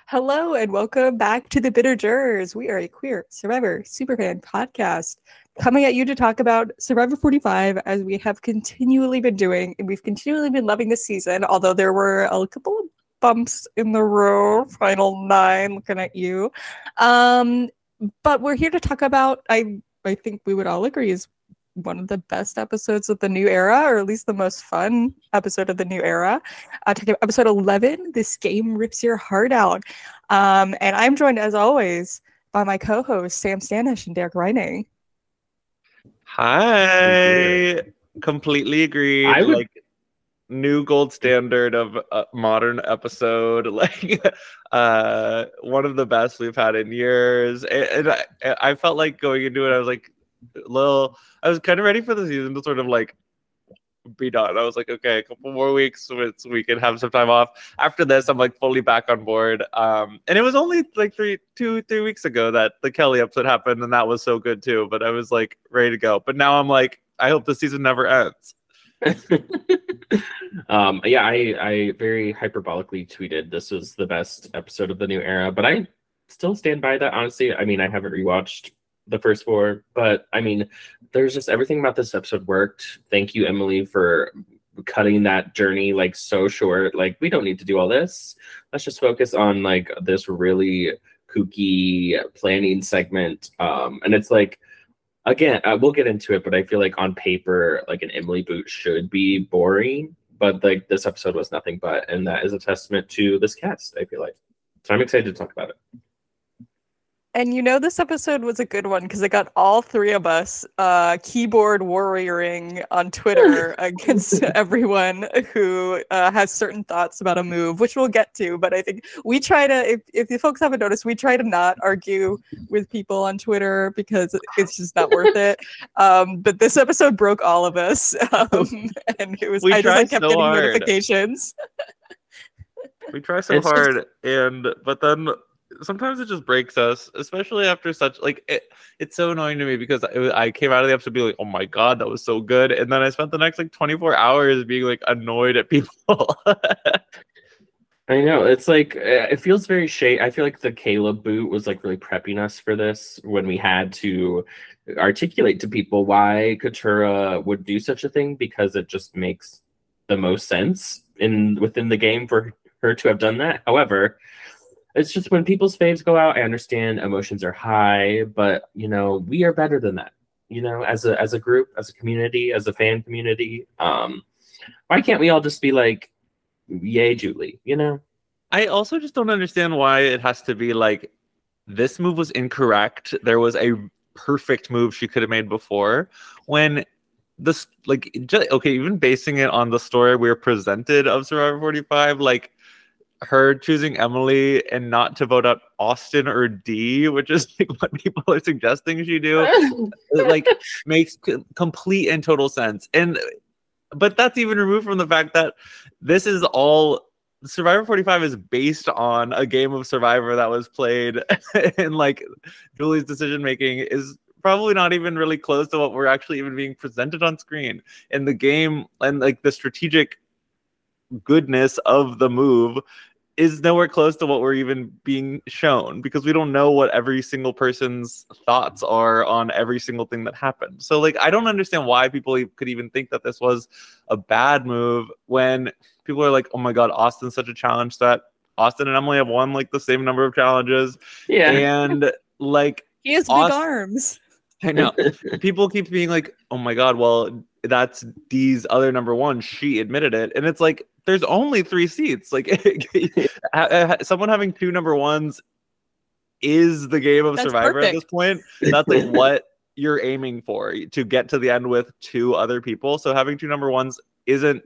Hello and welcome back to the Bitter Jurors. We are a queer Survivor superfan podcast coming at you to talk about Survivor 45 as we have continually been doing, and we've continually been loving this season, although there were a couple of bumps in the road, final 9, looking at you. But we're here to talk about, I think we would all agree, is one of the best episodes of the new era, or at least the most fun episode of the new era. Episode 11, This Game Rips Your Heart Out. And I'm joined, as always, by my co-hosts, Sam Stanish and Derek Reining. Hi. Completely agreed. Like, new gold standard of a modern episode. Like, one of the best we've had in years. And I felt like going into it, I was like, I was kind of ready for the season to sort of like be done. I was like, okay, a couple more weeks so we can have some time off. After this, I'm like fully back on board. And it was only like 3 weeks ago that the Kelly episode happened, and that was so good too. But I was like ready to go. But now I'm like, I hope the season never ends. I very hyperbolically tweeted this was the best episode of the new era, but I still stand by that. Honestly, I mean, I haven't rewatched the first 4, but I mean, there's just everything about this episode worked. Thank you, Emily, for cutting that journey like so short. Like, we don't need to do all this. Let's just focus on like this really kooky planning segment. And it's like, again, we'll get into it, but I feel like on paper, like an Emily boot should be boring, but like this episode was nothing but, and that is a testament to this cast, I feel like. So I'm excited to talk about it. And you know, this episode was a good one because it got all 3 of us keyboard warrioring on Twitter against everyone who has certain thoughts about a move, which we'll get to. But I think we try to, if you folks haven't noticed, we try to not argue with people on Twitter because it's just not worth it. But this episode broke all of us. And it was, I kept getting notifications. We try so hard, but then sometimes it just breaks us, especially after such like it's so annoying to me because I came out of the episode being like, oh my god, that was so good, and then I spent the next like 24 hours being like annoyed at people. I know, it's like it feels very shady. I feel like the Caleb boot was like really prepping us for this when we had to articulate to people why Katurah would do such a thing, because it just makes the most sense within the game for her to have done that. However, it's just when people's faves go out, I understand emotions are high, but, you know, we are better than that, you know, as a group, as a community, as a fan community. Why can't we all just be like, yay, Julie, you know? I also just don't understand why it has to be like, this move was incorrect. There was a perfect move she could have made before, when this, like, okay, even basing it on the story we were presented of Survivor 45, like, her choosing Emily and not to vote out Austin or D, which is like what people are suggesting she do, like makes complete and total sense. But that's even removed from the fact that this is all Survivor 45 is based on a game of Survivor that was played, and like Julie's decision making is probably not even really close to what we're actually even being presented on screen. And the game and like the strategic goodness of the move is nowhere close to what we're even being shown, because we don't know what every single person's thoughts are on every single thing that happened. So like, I don't understand why people could even think that this was a bad move when people are like, oh my god, Austin's such a challenge that Austin and Emily have won like the same number of challenges. Yeah. And like, he has big arms. I know. People keep being like, oh my god, well, that's Dee's other number 1. She admitted it. And it's like, there's only 3 seats. Like, someone having 2 number 1s is the game of Survivor perfect. At this point. That's like what you're aiming for, to get to the end with 2 other people. So having 2 number 1s isn't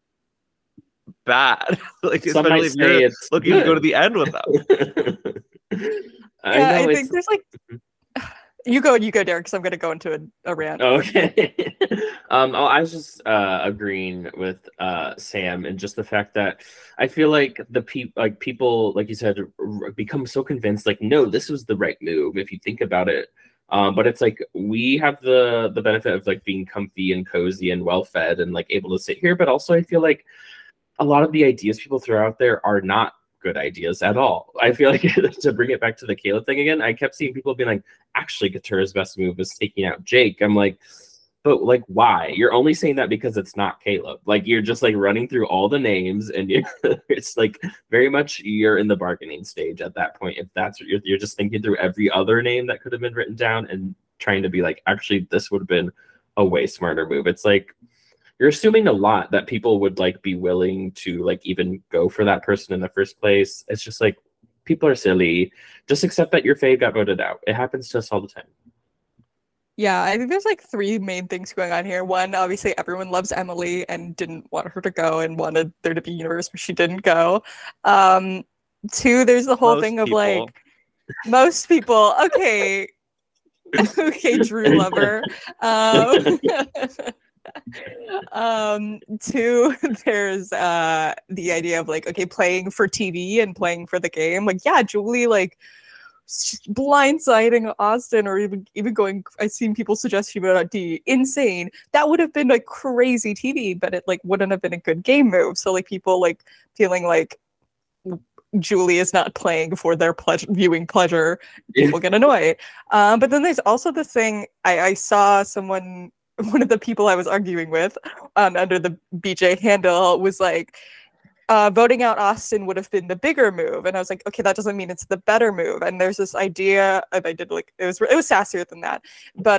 bad. Like, especially if you're looking to go to the end with them. I think there's like... You go, Derek, because I'm going to go into a rant. Okay. I was just agreeing with Sam, and just the fact that I feel like people, like you said, become so convinced, like, no, this was the right move if you think about it. But it's like we have the benefit of like being comfy and cozy and well fed and like able to sit here, but also I feel like a lot of the ideas people throw out there are not good ideas at all. I feel like to bring it back to the Caleb thing again, I kept seeing people being like, actually, Katura's best move is taking out Jake. I'm like, but like, why? You're only saying that because it's not Caleb. Like, you're just like running through all the names, and it's like very much you're in the bargaining stage at that point. If that's what you're just thinking through every other name that could have been written down and trying to be like, actually, this would have been a way smarter move. It's like you're assuming a lot that people would like be willing to like even go for that person in the first place. It's just like, people are silly. Just accept that your fave got voted out. It happens to us all the time. Yeah, I think there's like three main things going on here. One, obviously everyone loves Emily and didn't want her to go and wanted there to be a universe where she didn't go. Two, there's the whole thing of like most people. Okay. Okay, Drew lover. Two, there's the idea of like, okay, playing for TV and playing for the game. Like, yeah, Julie like blindsiding Austin, or even going, I've seen people suggest she vote out D. Insane. That would have been like crazy TV, but it like wouldn't have been a good game move. So like people like feeling like Julie is not playing for their viewing pleasure, people get annoyed. But then there's also this thing, I saw someone, one of the people I was arguing with under the BJ handle was like, voting out Austin would have been the bigger move, and I was like, okay, that doesn't mean it's the better move. And there's this idea, and I did like, it was sassier than that, but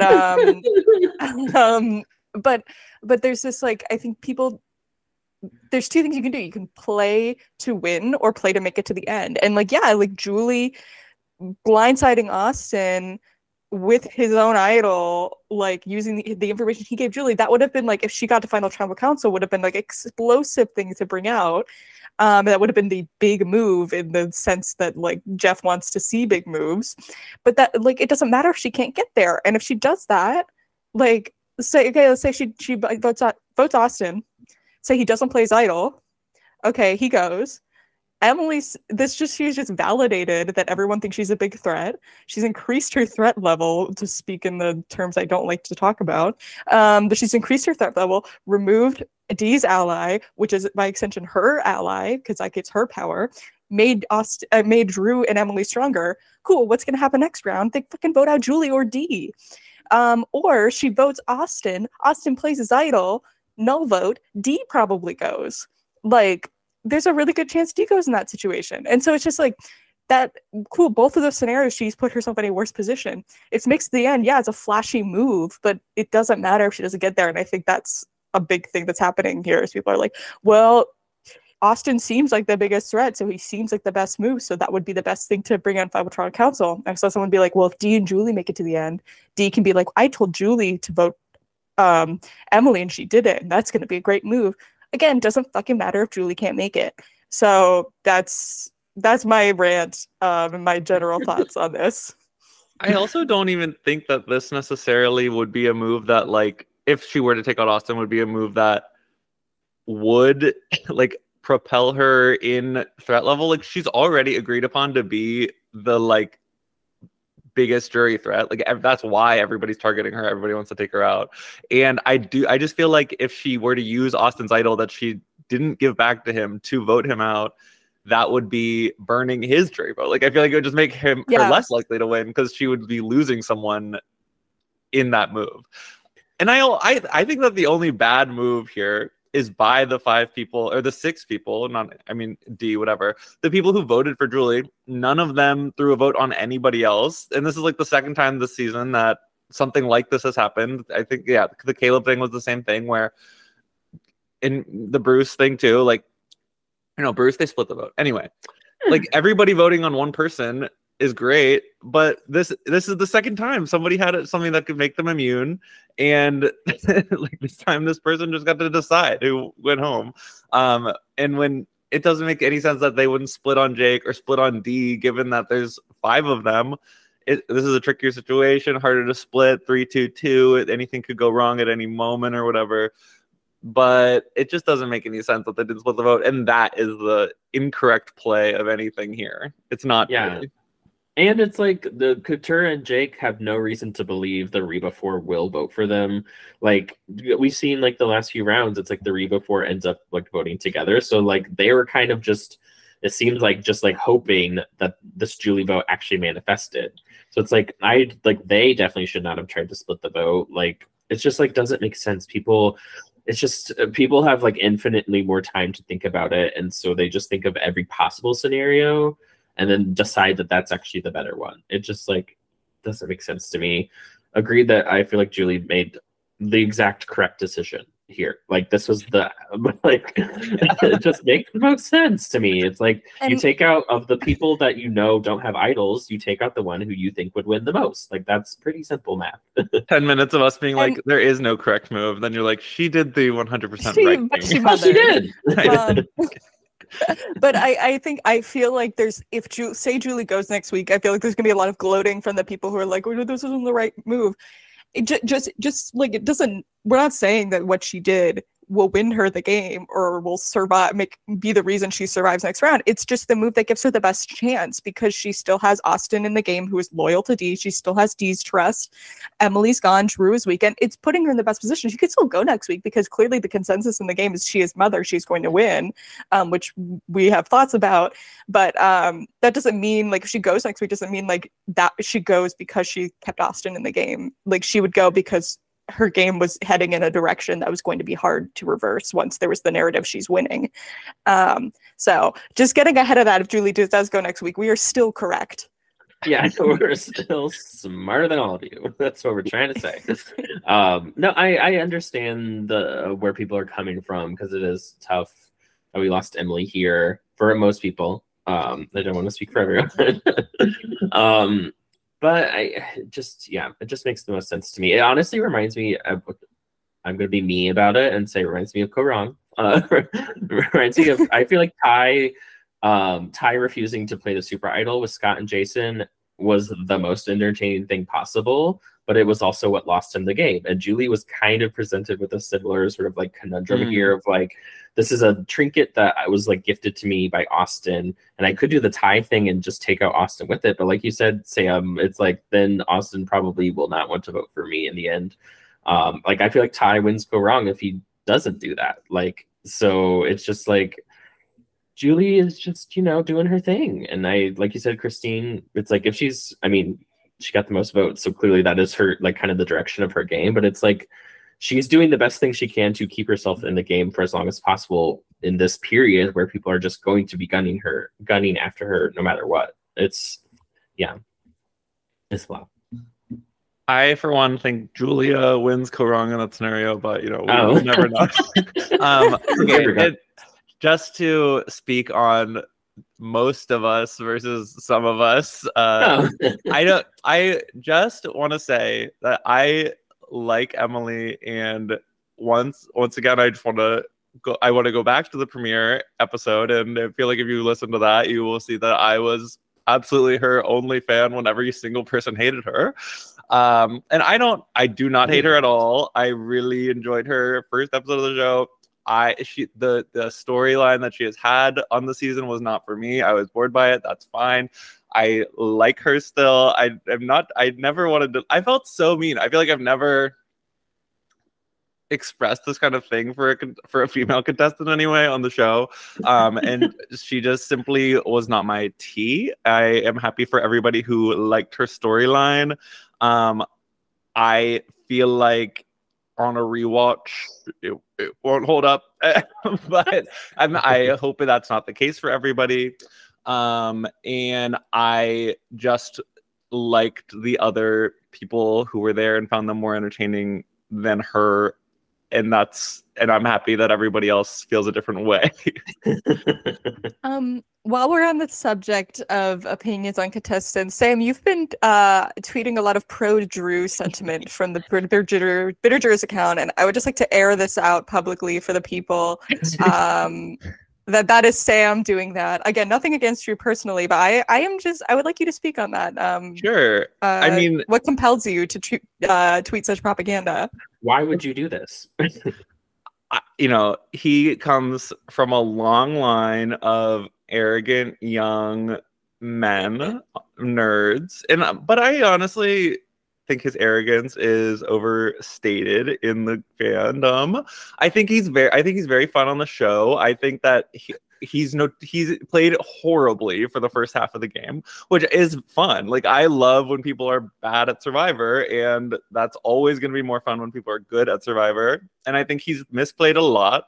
but there's this like, I think people, there's two things you can do. You can play to win or play to make it to the end. And like, yeah, like Julie blindsiding Austin with his own idol, like using the information he gave Julie, that would have been like, if she got to final tribal council, would have been like explosive things to bring out. That would have been the big move in the sense that like Jeff wants to see big moves, but that like, it doesn't matter if she can't get there. And if she does that, like say, okay, let's say she votes Austin, say he doesn't play his idol, okay, he goes. She's just validated that everyone thinks she's a big threat. She's increased her threat level, to speak in the terms I don't like to talk about. But she's increased her threat level, removed Dee's ally, which is by extension her ally, because that gives her power, made Drew and Emily stronger. Cool, what's going to happen next round? They fucking vote out Julie or Dee. Or she votes Austin. Austin plays his idol. No vote. Dee probably goes. Like, there's a really good chance Dee goes in that situation. And so it's just like that, cool, both of those scenarios, she's put herself in a worse position. It makes the end, yeah, it's a flashy move, but it doesn't matter if she doesn't get there. And I think that's a big thing that's happening here, is people are like, well, Austin seems like the biggest threat, so he seems like the best move, so that would be the best thing to bring on Final Tribal Council. I saw someone be like, well, if Dee and Julie make it to the end, Dee can be like, I told Julie to vote Emily and she did it, and that's going to be a great move. Again, doesn't fucking matter if Julie can't make it. So that's my rant and my general thoughts on this. I also don't even think that this necessarily would be a move that, like, if she were to take out Austin, would be a move that would like propel her in threat level. Like, she's already agreed upon to be the like biggest jury threat. Like, that's why everybody's targeting her. Everybody wants to take her out. And I just feel like if she were to use Austin's idol that she didn't give back to him to vote him out, that would be burning his jury vote. Like, I feel like it would just make her less likely to win, because she would be losing someone in that move. And I think that the only bad move here is by the 5 people, or the 6 people, Dee, whatever, the people who voted for Julie, none of them threw a vote on anybody else. And this is like the second time this season that something like this has happened. I think, yeah, the Caleb thing was the same thing, where in the Bruce thing too, like, Bruce, they split the vote. Anyway, like, everybody voting on one person is great, but this is the second time somebody had something that could make them immune, and like this time this person just got to decide who went home. And when it doesn't make any sense that they wouldn't split on Jake or split on Dee, given that there's 5 of them. This is a trickier situation, harder to split, 3-2-2. Anything could go wrong at any moment or whatever. But it just doesn't make any sense that they didn't split the vote, and that is the incorrect play of anything here. It's not. Yeah. Really. And it's like the Katurah and Jake have no reason to believe the Reba 4 will vote for them. Like, we've seen like the last few rounds, it's like the Reba 4 ends up like voting together. So like they were kind of just it seems like just like hoping that this Julie vote actually manifested. So it's like they definitely should not have tried to split the vote. Like it's just like doesn't make sense. People have like infinitely more time to think about it, and so they just think of every possible scenario and then decide that that's actually the better one. It just like doesn't make sense to me. Agreed that I feel like Julie made the exact correct decision here. Like this was the like it just makes the most sense to me. It's like you take out of the people that you know don't have idols, you take out the one who you think would win the most. Like that's pretty simple math. 10 minutes of us being like, there is no correct move. Then you're like, she did the 100% right thing. She did. But I feel like if Julie goes next week, I feel like there's gonna be a lot of gloating from the people who are like, oh, this isn't the right move. It just like it doesn't. We're not saying that what she did will win her the game or will be the reason she survives next round. It's just the move that gives her the best chance because she still has Austin in the game who is loyal to Dee. She still has Dee's trust. Emily's gone. Drew is weak. And it's putting her in the best position. She could still go next week because clearly the consensus in the game is she is mother. She's going to win, which we have thoughts about. But that doesn't mean like if she goes next week, doesn't mean like that she goes because she kept Austin in the game. Like she would go because her game was heading in a direction that was going to be hard to reverse once there was the narrative she's winning. So just getting ahead of that, if Julie does go next week, we are still correct. Yeah, we're still smarter than all of you. That's what we're trying to say. No, I understand where people are coming from because it is tough that we lost Emily here for most people. I don't want to speak for everyone. But it just makes the most sense to me. It honestly reminds me of, I'm going to be me about it and say it reminds me of Korong. Reminds me of, I feel like Ty refusing to play the Super Idol with Scott and Jason was the most entertaining thing possible, but it was also what lost him the game. And Julie was kind of presented with a similar sort of like conundrum here of like, this is a trinket that was like gifted to me by Austin, and I could do the Ty thing and just take out Austin with it. But like you said, Sam, it's like then Austin probably will not want to vote for me in the end. Like I feel like Ty wins go wrong if he doesn't do that. Like, so it's just like Julie is just, doing her thing. And like you said, Christine, it's like if she got the most votes. So clearly that is her, like kind of the direction of her game, but it's like, she's doing the best thing she can to keep herself in the game for as long as possible in this period where people are just going to be gunning after her no matter what. It's a lot. I, for one, think Julia wins Korong in that scenario, but we'll never know. Just to speak on most of us versus some of us, I just want to say that I like Emily, and once again I want to go back to the premiere episode, and I feel like if you listen to that you will see that I was absolutely her only fan when every single person hated her, and I do not hate her at all. I really enjoyed her first episode of the show. The storyline that she has had on the season was not for me. I was bored by it. That's fine. I like her still. I never wanted to. I felt so mean. I feel like I've never expressed this kind of thing for a female contestant anyway on the show. And she just simply was not my tea. I am happy for everybody who liked her storyline. I feel like on a rewatch, it won't hold up, but I hope that's not the case for everybody. And I just liked the other people who were there and found them more entertaining than her. And I'm happy that everybody else feels a different way. While we're on the subject of opinions on contestants, Sam, you've been tweeting a lot of pro-Drew sentiment from the Bitter Jurors account, and I would just like to air this out publicly for the people. That is Sam doing that. Again, nothing against Drew personally, but I would like you to speak on that. Sure. What compels you to tweet such propaganda? Why would you do this? He comes from a long line of arrogant young men, nerds, but I honestly think his arrogance is overstated in the fandom. I think he's very fun on the show. I think that he's played horribly for the first half of the game, which is fun. Like, I love when people are bad at Survivor, and that's always going to be more fun when people are good at Survivor. And I think he's misplayed a lot.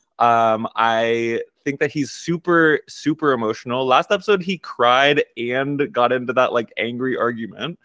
I think that he's super, super emotional. Last episode, he cried and got into that like angry argument.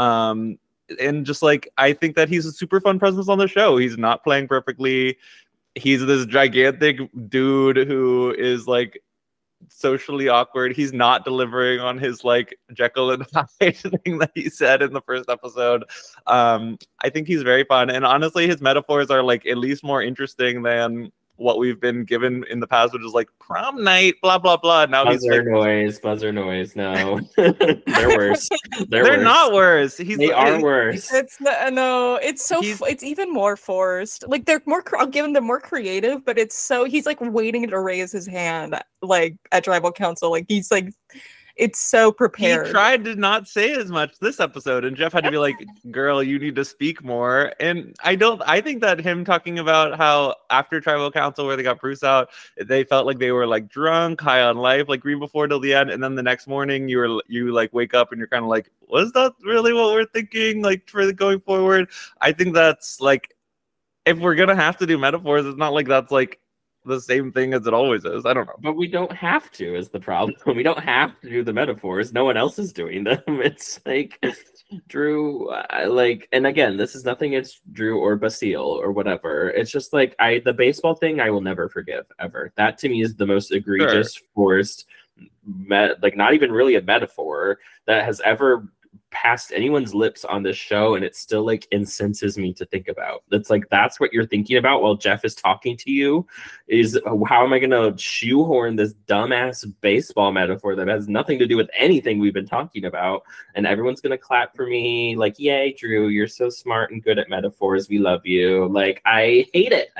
And just like, I think that he's a super fun presence on the show. He's not playing perfectly. He's this gigantic dude who is like socially awkward. He's not delivering on his like Jekyll and Hyde thing that he said in the first episode. I think he's very fun. And honestly, his metaphors are like at least more interesting than what we've been given in the past, which is like prom night, blah, blah, blah. Now buzzer noise. No, they're worse. They're worse. Not worse. They are worse. It's no. It's so. It's even more forced. Like they're more. I'll give them more creative, but it's so. He's like waiting to raise his hand, like at tribal council. Like he's like. It's so prepared. He tried to not say as much this episode, and Jeff had to be like, girl, you need to speak more. And I think that him talking about how after tribal council where they got Bruce out, they felt like they were like drunk, high on life, like green before till the end. And then the next morning you like wake up and you're kind of like, was that really what we're thinking? Like for going forward? I think that's like, if we're going to have to do metaphors, it's not like that's like the same thing as it always is. I don't know. But we don't have to is the problem. We don't have to do the metaphors. No one else is doing them. It's like Drew, and again, this is nothing against Drew or Basile or whatever. It's just like the baseball thing I will never forgive ever. That to me is the most egregious, forced, like not even really a metaphor that has ever past anyone's lips on this show, and it still like incenses me to think about. It's like that's what you're thinking about while Jeff is talking to you, is how am I gonna shoehorn this dumbass baseball metaphor that has nothing to do with anything we've been talking about, and everyone's gonna clap for me like, yay Drew, you're so smart and good at metaphors, we love you. Like I hate it.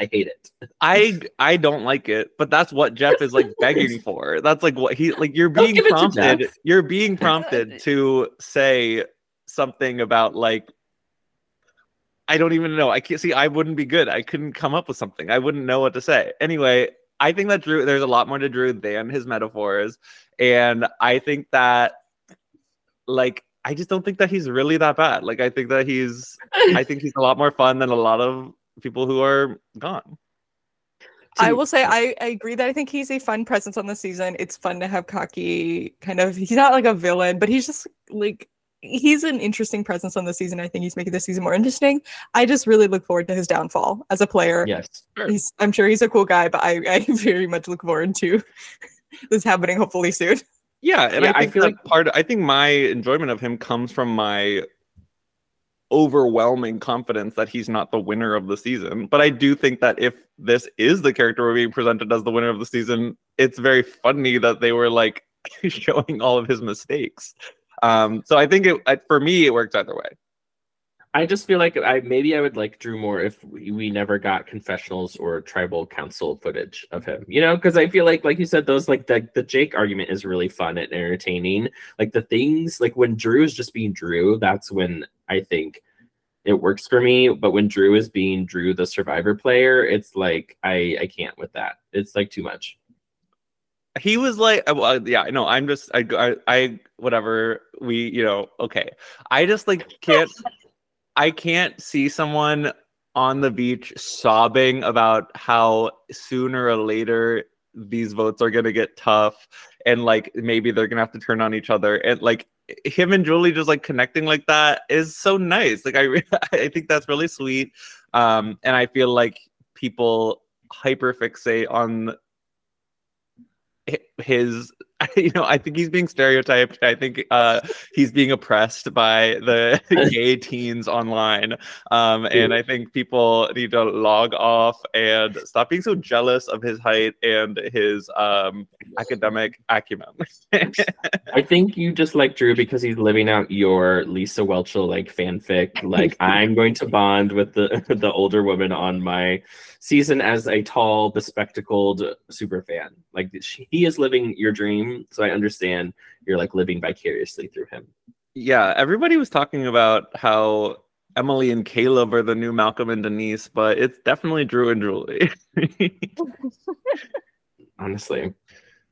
I don't like it, but that's what Jeff is like begging for. That's like what he like. You're being prompted to say something about like, I don't even know. I can't see. I wouldn't be good. I couldn't come up with something. I wouldn't know what to say. Anyway, I think that there's a lot more to Drew than his metaphors, and I think that like I just don't think that he's really that bad. Like I think he's a lot more fun than a lot of people who are gone. I will say I agree that I think he's a fun presence on the season. It's fun to have Kaki kind of, he's not like a villain, but he's just like, he's an interesting presence on the season. I think he's making the season more interesting. I just really look forward to his downfall as a player. Yes. Sure. I'm sure he's a cool guy, but I very much look forward to this happening hopefully soon. Yeah, and I think I think my enjoyment of him comes from my overwhelming confidence that he's not the winner of the season. But I do think that if this is the character we're being presented as the winner of the season, it's very funny that they were like showing all of his mistakes. So I think for me it works either way. I just feel like I would like Drew more if we never got confessionals or tribal council footage of him, you know, because I feel like you said, those like the Jake argument is really fun and entertaining. Like the things like when Drew is just being Drew, that's when I think it works for me. But when Drew is being Drew, the Survivor player, it's like I can't with that. It's like too much. He was like, yeah, no, I'm just I whatever we, you know, okay. I just like can't. I can't see someone on the beach sobbing about how sooner or later these votes are going to get tough and like maybe they're going to have to turn on each other, and like him and Julie just like connecting like that is so nice. Like I think that's really sweet. And I feel like people hyperfixate on his, you know, I think he's being stereotyped. I think he's being oppressed by the gay teens online. And I think people need to log off and stop being so jealous of his height and his academic acumen. I think you just like Drew because he's living out your Lisa Welchel like fanfic. Like I'm going to bond with the older woman on my season as a tall, bespectacled super fan. Like he is living your dream, so I understand you're like living vicariously through him. Yeah, everybody was talking about how Emily and Caleb are the new Malcolm and Denise, but it's definitely Drew and Julie. Honestly.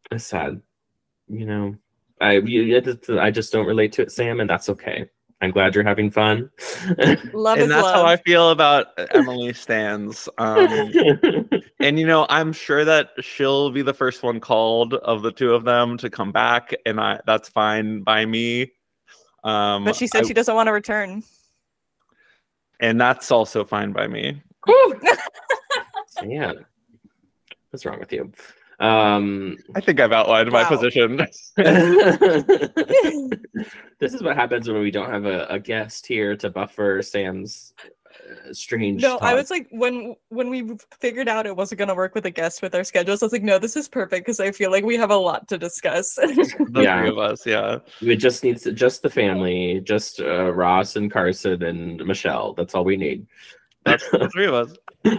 It's sad. You know, I just don't relate to it, Sam, and that's okay. I'm glad you're having fun. Love And is that's love. how I feel about Emily Stans. And I'm sure that she'll be the first one called of the two of them to come back, and that's fine by me. But she said she doesn't want to return. And that's also fine by me. Yeah. What's wrong with you? I think I've outlined my position. This is what happens when we don't have a guest here to buffer Sam's strange No, thoughts. I was like, when we figured out it wasn't going to work with a guest with our schedules, I was like, no, this is perfect because I feel like we have a lot to discuss. The three of us, yeah. We just need just the family, just Ross and Carson and Michelle. That's all we need. That's the three of us.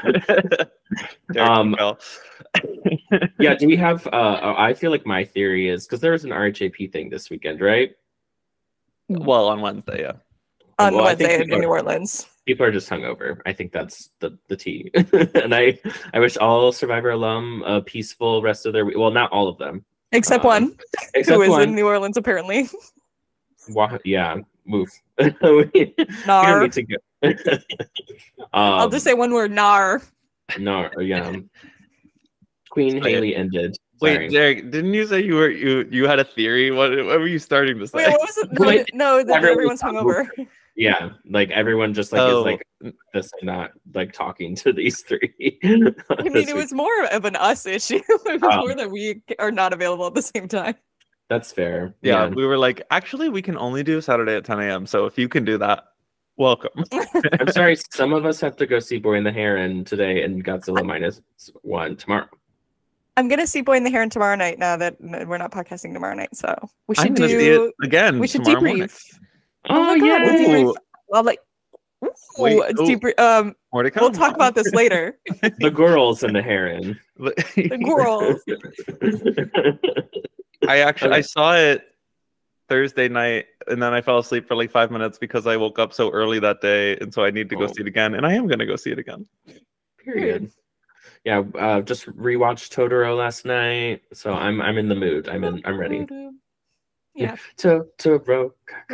Yeah, do we have I feel like my theory is because there was an RHAP thing this weekend, right? Well, on Wednesday, yeah. On Wednesday in New Orleans. People are just hungover. I think that's the tea. And I wish all Survivor alum a peaceful rest of their week. Well, not all of them. Except one. Who is in New Orleans, apparently. Yeah, move. We don't need to go. I'll just say one word, nar. Nar, yeah. Queen Haley ended. Sorry. Wait, Derek, didn't you say you had a theory? What were you starting to say? Wait, what was it? No, everyone's hungover. Yeah, like everyone just like is like this and not like talking to these three. I mean, it was more of an us issue. It was more that we are not available at the same time. That's fair. Yeah, we were like, actually, we can only do Saturday at 10 a.m. So if you can do that, welcome. I'm sorry, some of us have to go see Boy and the Heron today and Godzilla -1 tomorrow. I'm gonna see Boy and the Heron tomorrow night. Now that we're not podcasting tomorrow night, so we should see it again. We should debrief. Morning. Oh yeah, we'll debrief. Well, like, we'll talk about this later. The girls and the Heron. The girls. I saw it Thursday night, and then I fell asleep for like 5 minutes because I woke up so early that day, and so I need to go see it again, and I am gonna go see it again. Period. Yeah, just rewatched Totoro last night, so I'm in the mood. I'm ready. Yeah. Totoro.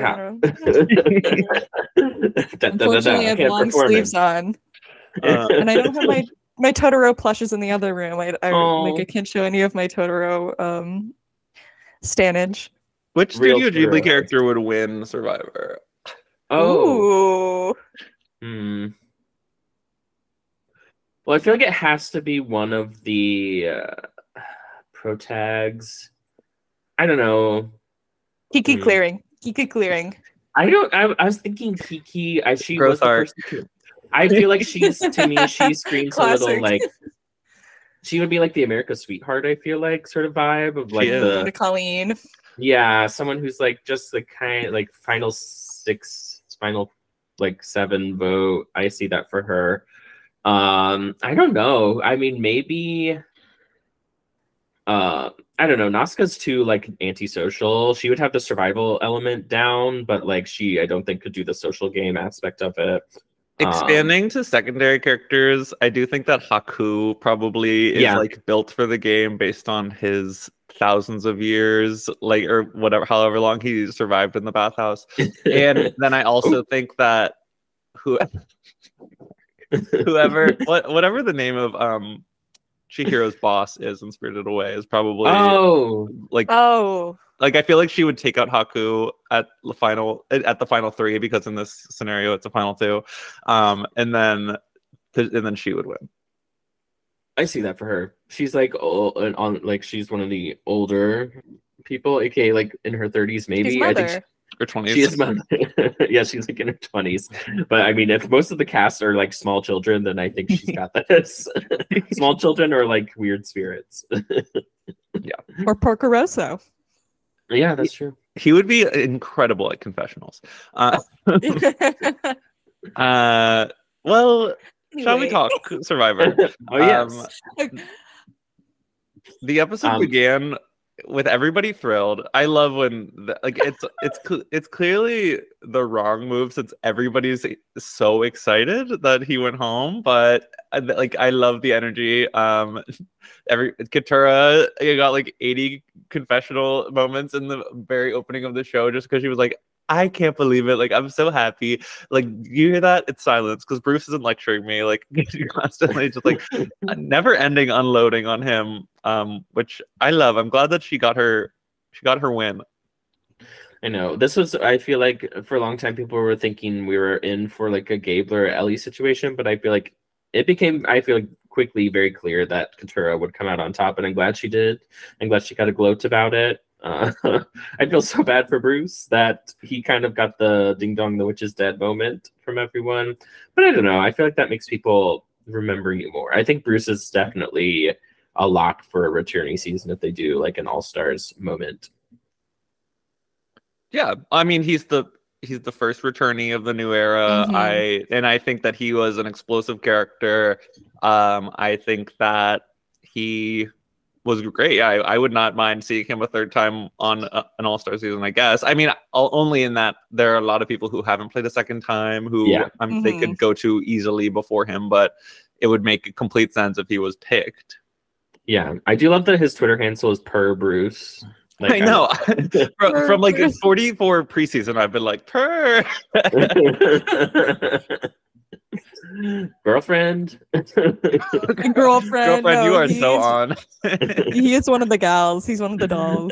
Unfortunately, I have long sleeves on, and I don't have my Totoro plushes in the other room. I can't show any of my Totoro standage. Which Studio Ghibli character would win Survivor? Oh. Well, I feel like it has to be one of the protags. I don't know. Kiki clearing. I was thinking Kiki. She was the person. I feel like she screams a little like she would be like the America's sweetheart. I feel like sort of vibe of like the Colleen. Yeah, someone who's like just the kind like final 7 vote. I see that for her. I don't know. I mean, maybe. I don't know. Nazca's too like antisocial. She would have the survival element down, but like I don't think could do the social game aspect of it. Expanding to secondary characters, I do think that Haku probably is like built for the game based on his thousands of years, like or whatever, however long he survived in the bathhouse. And then I also think that whatever the name of Chihiro's boss is in Spirited Away is probably like I feel like she would take out Haku at the final 3 because in this scenario it's a final 2, and then she would win. I see that for her. She's like she's one of the older people, aka like in her 30s maybe. I think or 20s. She is mother. Yeah, she's like in her 20s. But I mean, if most of the cast are like small children, then I think she's got this. Small children or like weird spirits. Yeah. Or Porco Rosso. Yeah, that's true. He would be incredible at confessionals. Well, shall we talk Survivor? Oh yes. The episode began with everybody thrilled. I love when like it's clearly the wrong move since everybody's so excited that he went home. But like I love the energy. Every Katurah, you got like 80 confessional moments in the very opening of the show just because she was like, I can't believe it. Like, I'm so happy. Like, you hear that? It's silence because Bruce isn't lecturing me. Like, constantly just like never ending unloading on him, which I love. I'm glad that she got her win. I know. I feel like for a long time, people were thinking we were in for like a Gabler Ellie situation, but I feel like I feel like quickly very clear that Katurah would come out on top, and I'm glad she did. I'm glad she got a gloat about it. I feel so bad for Bruce that he kind of got the ding dong, the witch is dead moment from everyone. But I don't know. I feel like that makes people remember you more. I think Bruce is definitely a lock for a returning season if they do like an All-Stars moment. Yeah, I mean he's the first returnee of the new era. I think that he was an explosive character. I think that he was great. Yeah, I would not mind seeing him a third time on an All-Star season, I guess. I mean, only in that there are a lot of people who haven't played a second time who they could go to easily before him, but it would make complete sense if he was picked. Yeah, I do love that his Twitter handle is per Bruce. Like, I know. from like 44 preseason, I've been like, per. Girlfriend. Girlfriend. No, you are so on. He is one of the gals. He's one of the dolls.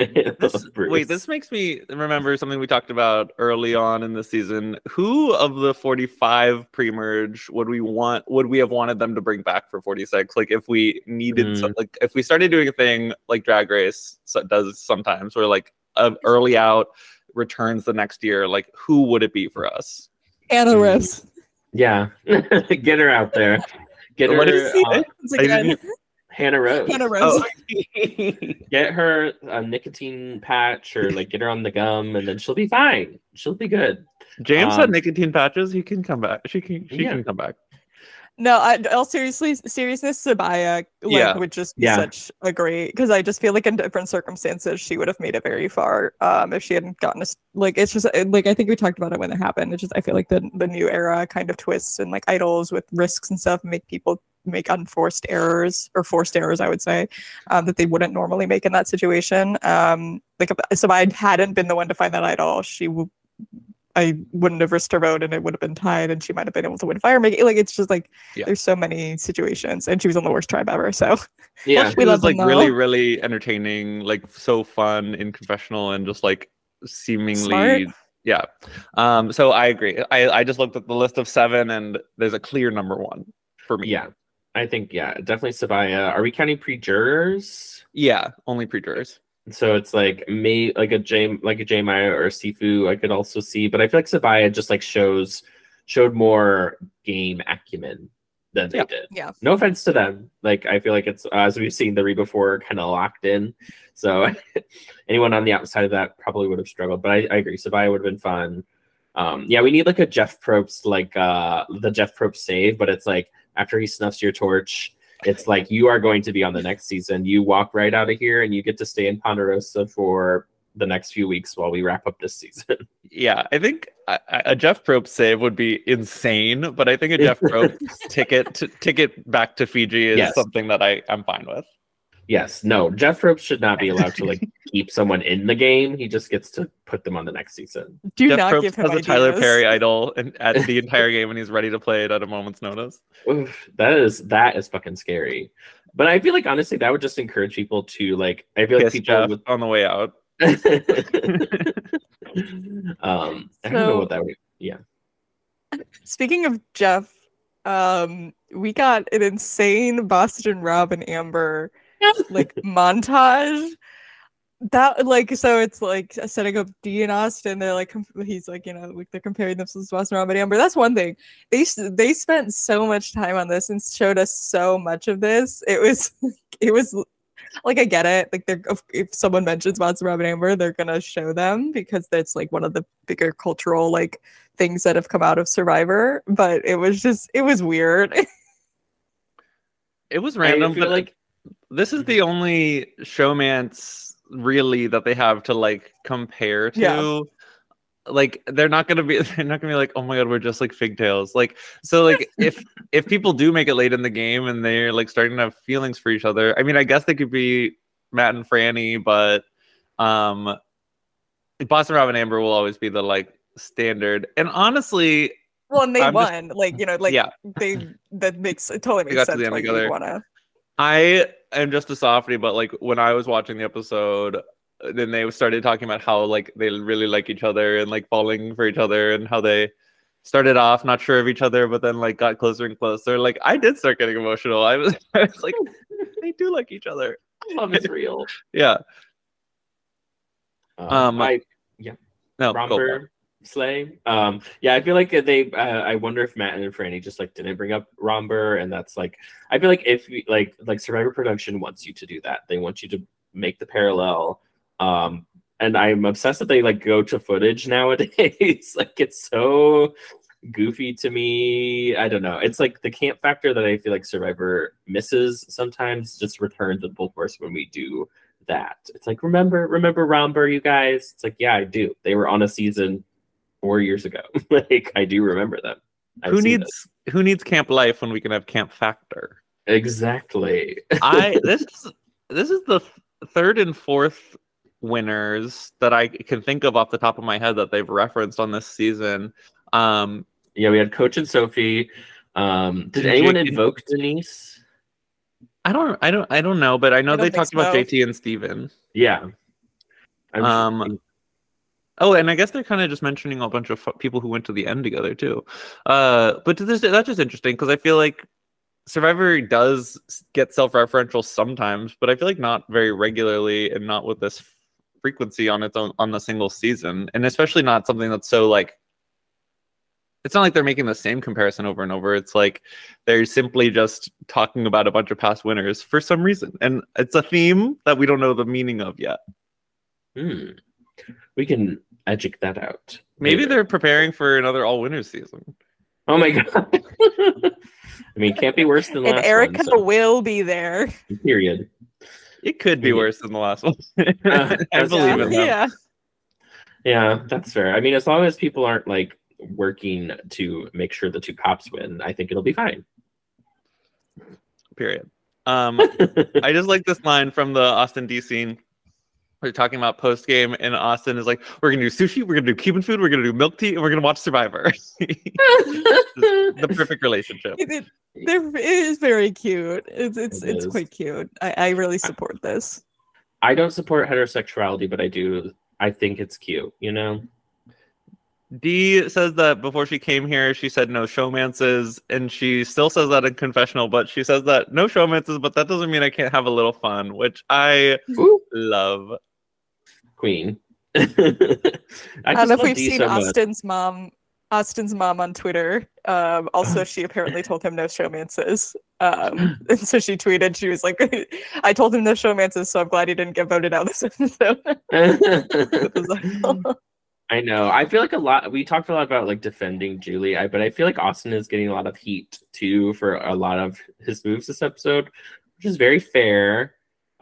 This makes me remember something we talked about early on in the season. Who of the 45 pre-merge would we have wanted them to bring back for 46? Like if we needed like if we started doing a thing like Drag Race does sometimes where like an early out returns the next year, like who would it be for us? Anna Rose. Yeah, get her out there. Get her. Hannah Rose. Hannah Rose. Oh. Get her a nicotine patch or like get her on the gum, and then she'll be fine. She'll be good. James had nicotine patches. He can come back. She can come back. No, all seriousness, Sabiyah would just be such a great, because I just feel like in different circumstances she would have made it very far if she hadn't gotten like it's just like I think we talked about it when it happened. It's just I feel like the new era kind of twists and like idols with risks and stuff make people make unforced errors or forced errors, I would say, that they wouldn't normally make in that situation. Like if I hadn't been the one to find that idol, I wouldn't have risked her vote and it would have been tied and she might have been able to win fire making. Like it's just like there's so many situations and she was on the worst tribe ever. So yeah, we love like really, really entertaining, like so fun in confessional and just like seemingly smart. Yeah. So I agree. I just looked at the list of 7 and there's a clear number 1 for me. Yeah. I think definitely Sabiyah. Are we counting pre-jurors? Yeah, only pre-jurors. So it's like like a J Maya or a Sifu I could also see, but I feel like Sabiyah just like showed more game acumen than they did. Yeah. No offense to them. Like I feel like it's as we've seen the Reba 4 kind of locked in. So anyone on the outside of that probably would have struggled. But I agree. Sabiyah would have been fun. We need like a Jeff Probst, like the Jeff Probst save, but it's like after he snuffs your torch, it's like you are going to be on the next season. You walk right out of here and you get to stay in Ponderosa for the next few weeks while we wrap up this season. Yeah, I think a Jeff Probst save would be insane, but I think a Jeff Probst ticket back to Fiji is something that I'm fine with. Yes, no, Jeff Probst should not be allowed to like keep someone in the game. He just gets to put them on the next season. Jeff Probst has a Tyler Perry idol and at the entire game, and he's ready to play it at a moment's notice. Oof, that is fucking scary. But I feel like honestly, that would just encourage people to like. I feel like people Jeff on the way out. I don't know what that would. Yeah. Speaking of Jeff, we got an insane Boston Rob and Amber like montage that like, so it's like setting up Dee and Austin. They're like, he's like, they're comparing themselves to Boston Rob and Amber. That's one thing. They spent so much time on this and showed us so much of this. It was like, I get it. Like, if someone mentions Boston Rob and Amber, they're gonna show them because that's like one of the bigger cultural like things that have come out of Survivor. But it was weird. It was random, but like, this is the only showmance really that they have to like compare to. Yeah. Like they're not gonna be like, oh my god, we're just like figtails. Like so like if people do make it late in the game and they're like starting to have feelings for each other, I mean I guess they could be Matt and Franny, but Boston Rob and Amber will always be the like standard. And honestly, well, and they I'm won. Like, you know, like yeah. it totally makes got to sense the end why together. you wanna. I am just a softie, but like when I was watching the episode, then they started talking about how like they really like each other and like falling for each other and how they started off not sure of each other, but then like got closer and closer. Like I did start getting emotional. I was like, they do like each other. Love is real. Yeah. Yeah. No, Romper, Slay. Yeah, I feel like they. I wonder if Matt and Franny just like didn't bring up Romper, and that's like. I feel like if like Survivor Production wants you to do that, they want you to make the parallel. And I'm obsessed that they like go to footage nowadays. Like it's so goofy to me. I don't know. It's like the camp factor that I feel like Survivor misses sometimes just returns in full force when we do that. It's like remember Romper, you guys. It's like yeah, I do. They were on a season 4 years ago. Like I do remember them. Who needs camp life when we can have camp factor? Exactly. This is the third and fourth winners that I can think of off the top of my head that they've referenced on this season. Yeah, we had Coach and Sophie. Did anyone invoke Denise? I don't know, but I know they talked about so. JT and Steven. Yeah. Oh, and I guess they're kind of just mentioning a bunch of people who went to the end together too. But that's just interesting because I feel like Survivor does get self-referential sometimes, but I feel like not very regularly and not with this frequency on its own on a single season, and especially not something that's so like. It's not like they're making the same comparison over and over. It's like they're simply just talking about a bunch of past winners for some reason, and it's a theme that we don't know the meaning of yet. We can educate that out. Maybe they're preparing for another all winners season. Oh my god! I mean, can't be worse than last and Erica one, so. will be there. Period. It could be worse than the last one. I believe in them. Yeah, that's fair. I mean, as long as people aren't like working to make sure the two cops win, I think it'll be fine. Period. I just like this line from the Austin D scene. We're talking about post game, and Austin is like, "We're gonna do sushi, we're gonna do Cuban food, we're gonna do milk tea, and we're gonna watch Survivor." The perfect relationship. It is very cute. It's quite cute. I really support this. I don't support heterosexuality, but I do. I think it's cute. You know. Dee says that before she came here, she said no showmances, and she still says that in confessional, but she says that no showmances, but that doesn't mean I can't have a little fun, which I love. Queen. I don't know if we've seen Austin's mom on Twitter. Also, she apparently told him no showmances. And so she tweeted, she was like, I told him no showmances, so I'm glad he didn't get voted out this episode. I know. I feel like we talked a lot about like defending Julie, but I feel like Austin is getting a lot of heat too for a lot of his moves this episode, which is very fair.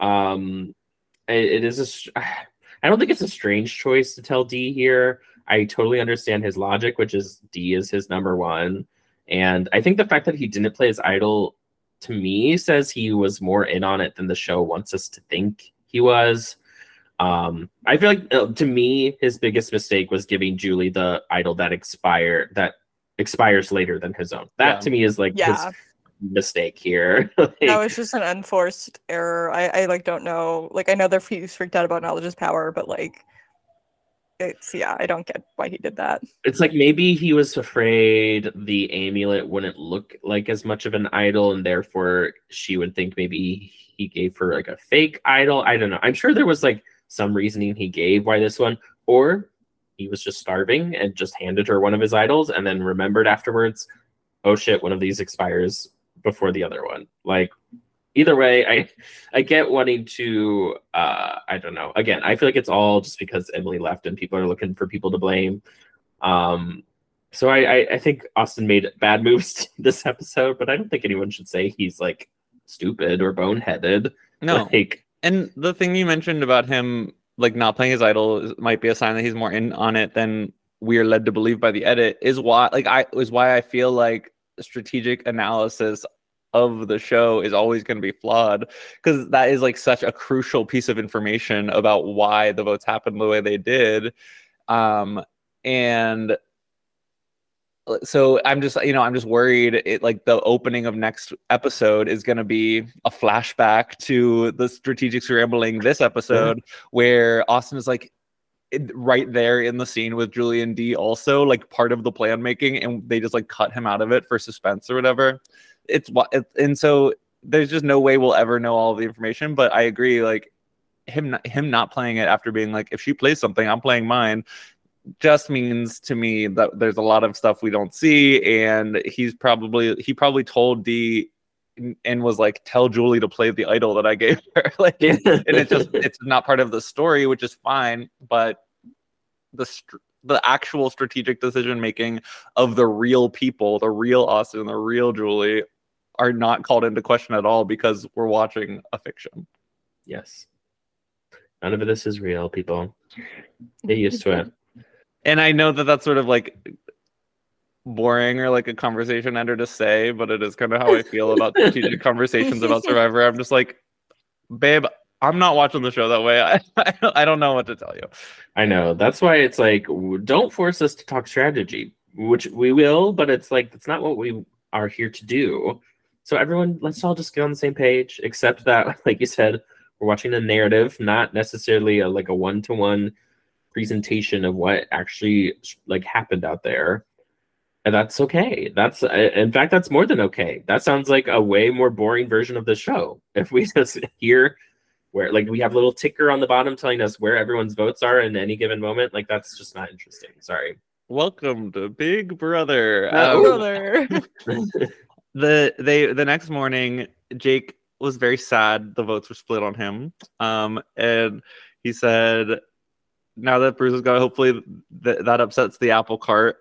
It is I don't think it's a strange choice to tell Dee here. I totally understand his logic, which is Dee is his number one. And I think the fact that he didn't play his idol, to me, says he was more in on it than the show wants us to think he was. I feel like, to me, his biggest mistake was giving Julie the idol that expires later than his own. That, to me, is like his mistake here. Like, no, it's just an unforced error. I like don't know. Like I know he's freaked out about knowledge is power, but like I don't get why he did that. It's like maybe he was afraid the amulet wouldn't look like as much of an idol, and therefore she would think maybe he gave her like a fake idol. I don't know. I'm sure there was like some reasoning he gave why this one, or he was just starving and just handed her one of his idols and then remembered afterwards, oh shit, one of these expires before the other one. Like either way, I get wanting to I don't know. Again, I feel like it's all just because Emily left and people are looking for people to blame. So I think Austin made bad moves this episode, but I don't think anyone should say he's like stupid or boneheaded. No. Like And the thing you mentioned about him like not playing his idol might be a sign that he's more in on it than we are led to believe by the edit. Is why I feel like strategic analysis of the show is always going to be flawed, because that is like such a crucial piece of information about why the votes happened the way they did. And so I'm just worried like the opening of next episode is going to be a flashback to the strategic scrambling this episode, where Austin is like right there in the scene with Julian D also like part of the plan making, and they just like cut him out of it for suspense or whatever. And so there's just no way we'll ever know all of the information. But I agree, like him not playing it after being like, if she plays something, I'm playing mine, just means to me that there's a lot of stuff we don't see, and he probably told D and was like, tell Julie to play the idol that I gave her. Like, and it's not part of the story, which is fine, but the actual strategic decision making of the real people, the real Austin, the real Julie, are not called into question at all because we're watching a fiction. Yes, none of this is real, people. Get used to it. And I know that that's sort of like boring or like a conversation ender to say, but it is kind of how I feel about strategic conversations about Survivor. I'm just like, babe, I'm not watching the show that way. I don't know what to tell you. I know. That's why it's like, don't force us to talk strategy, which we will, but it's like, that's not what we are here to do. So everyone, let's all just get on the same page, except that, like you said, we're watching a narrative, not necessarily like a one-to-one presentation of what actually like happened out there. And that's okay. That's in fact, that's more than okay. That sounds like a way more boring version of the show. If we just hear where like we have a little ticker on the bottom telling us where everyone's votes are in any given moment, like that's just not interesting. Sorry. Welcome to Big Brother. Brother. The next morning, Jake was very sad the votes were split on him. And he said, now that Bruce has got, hopefully that upsets the apple cart.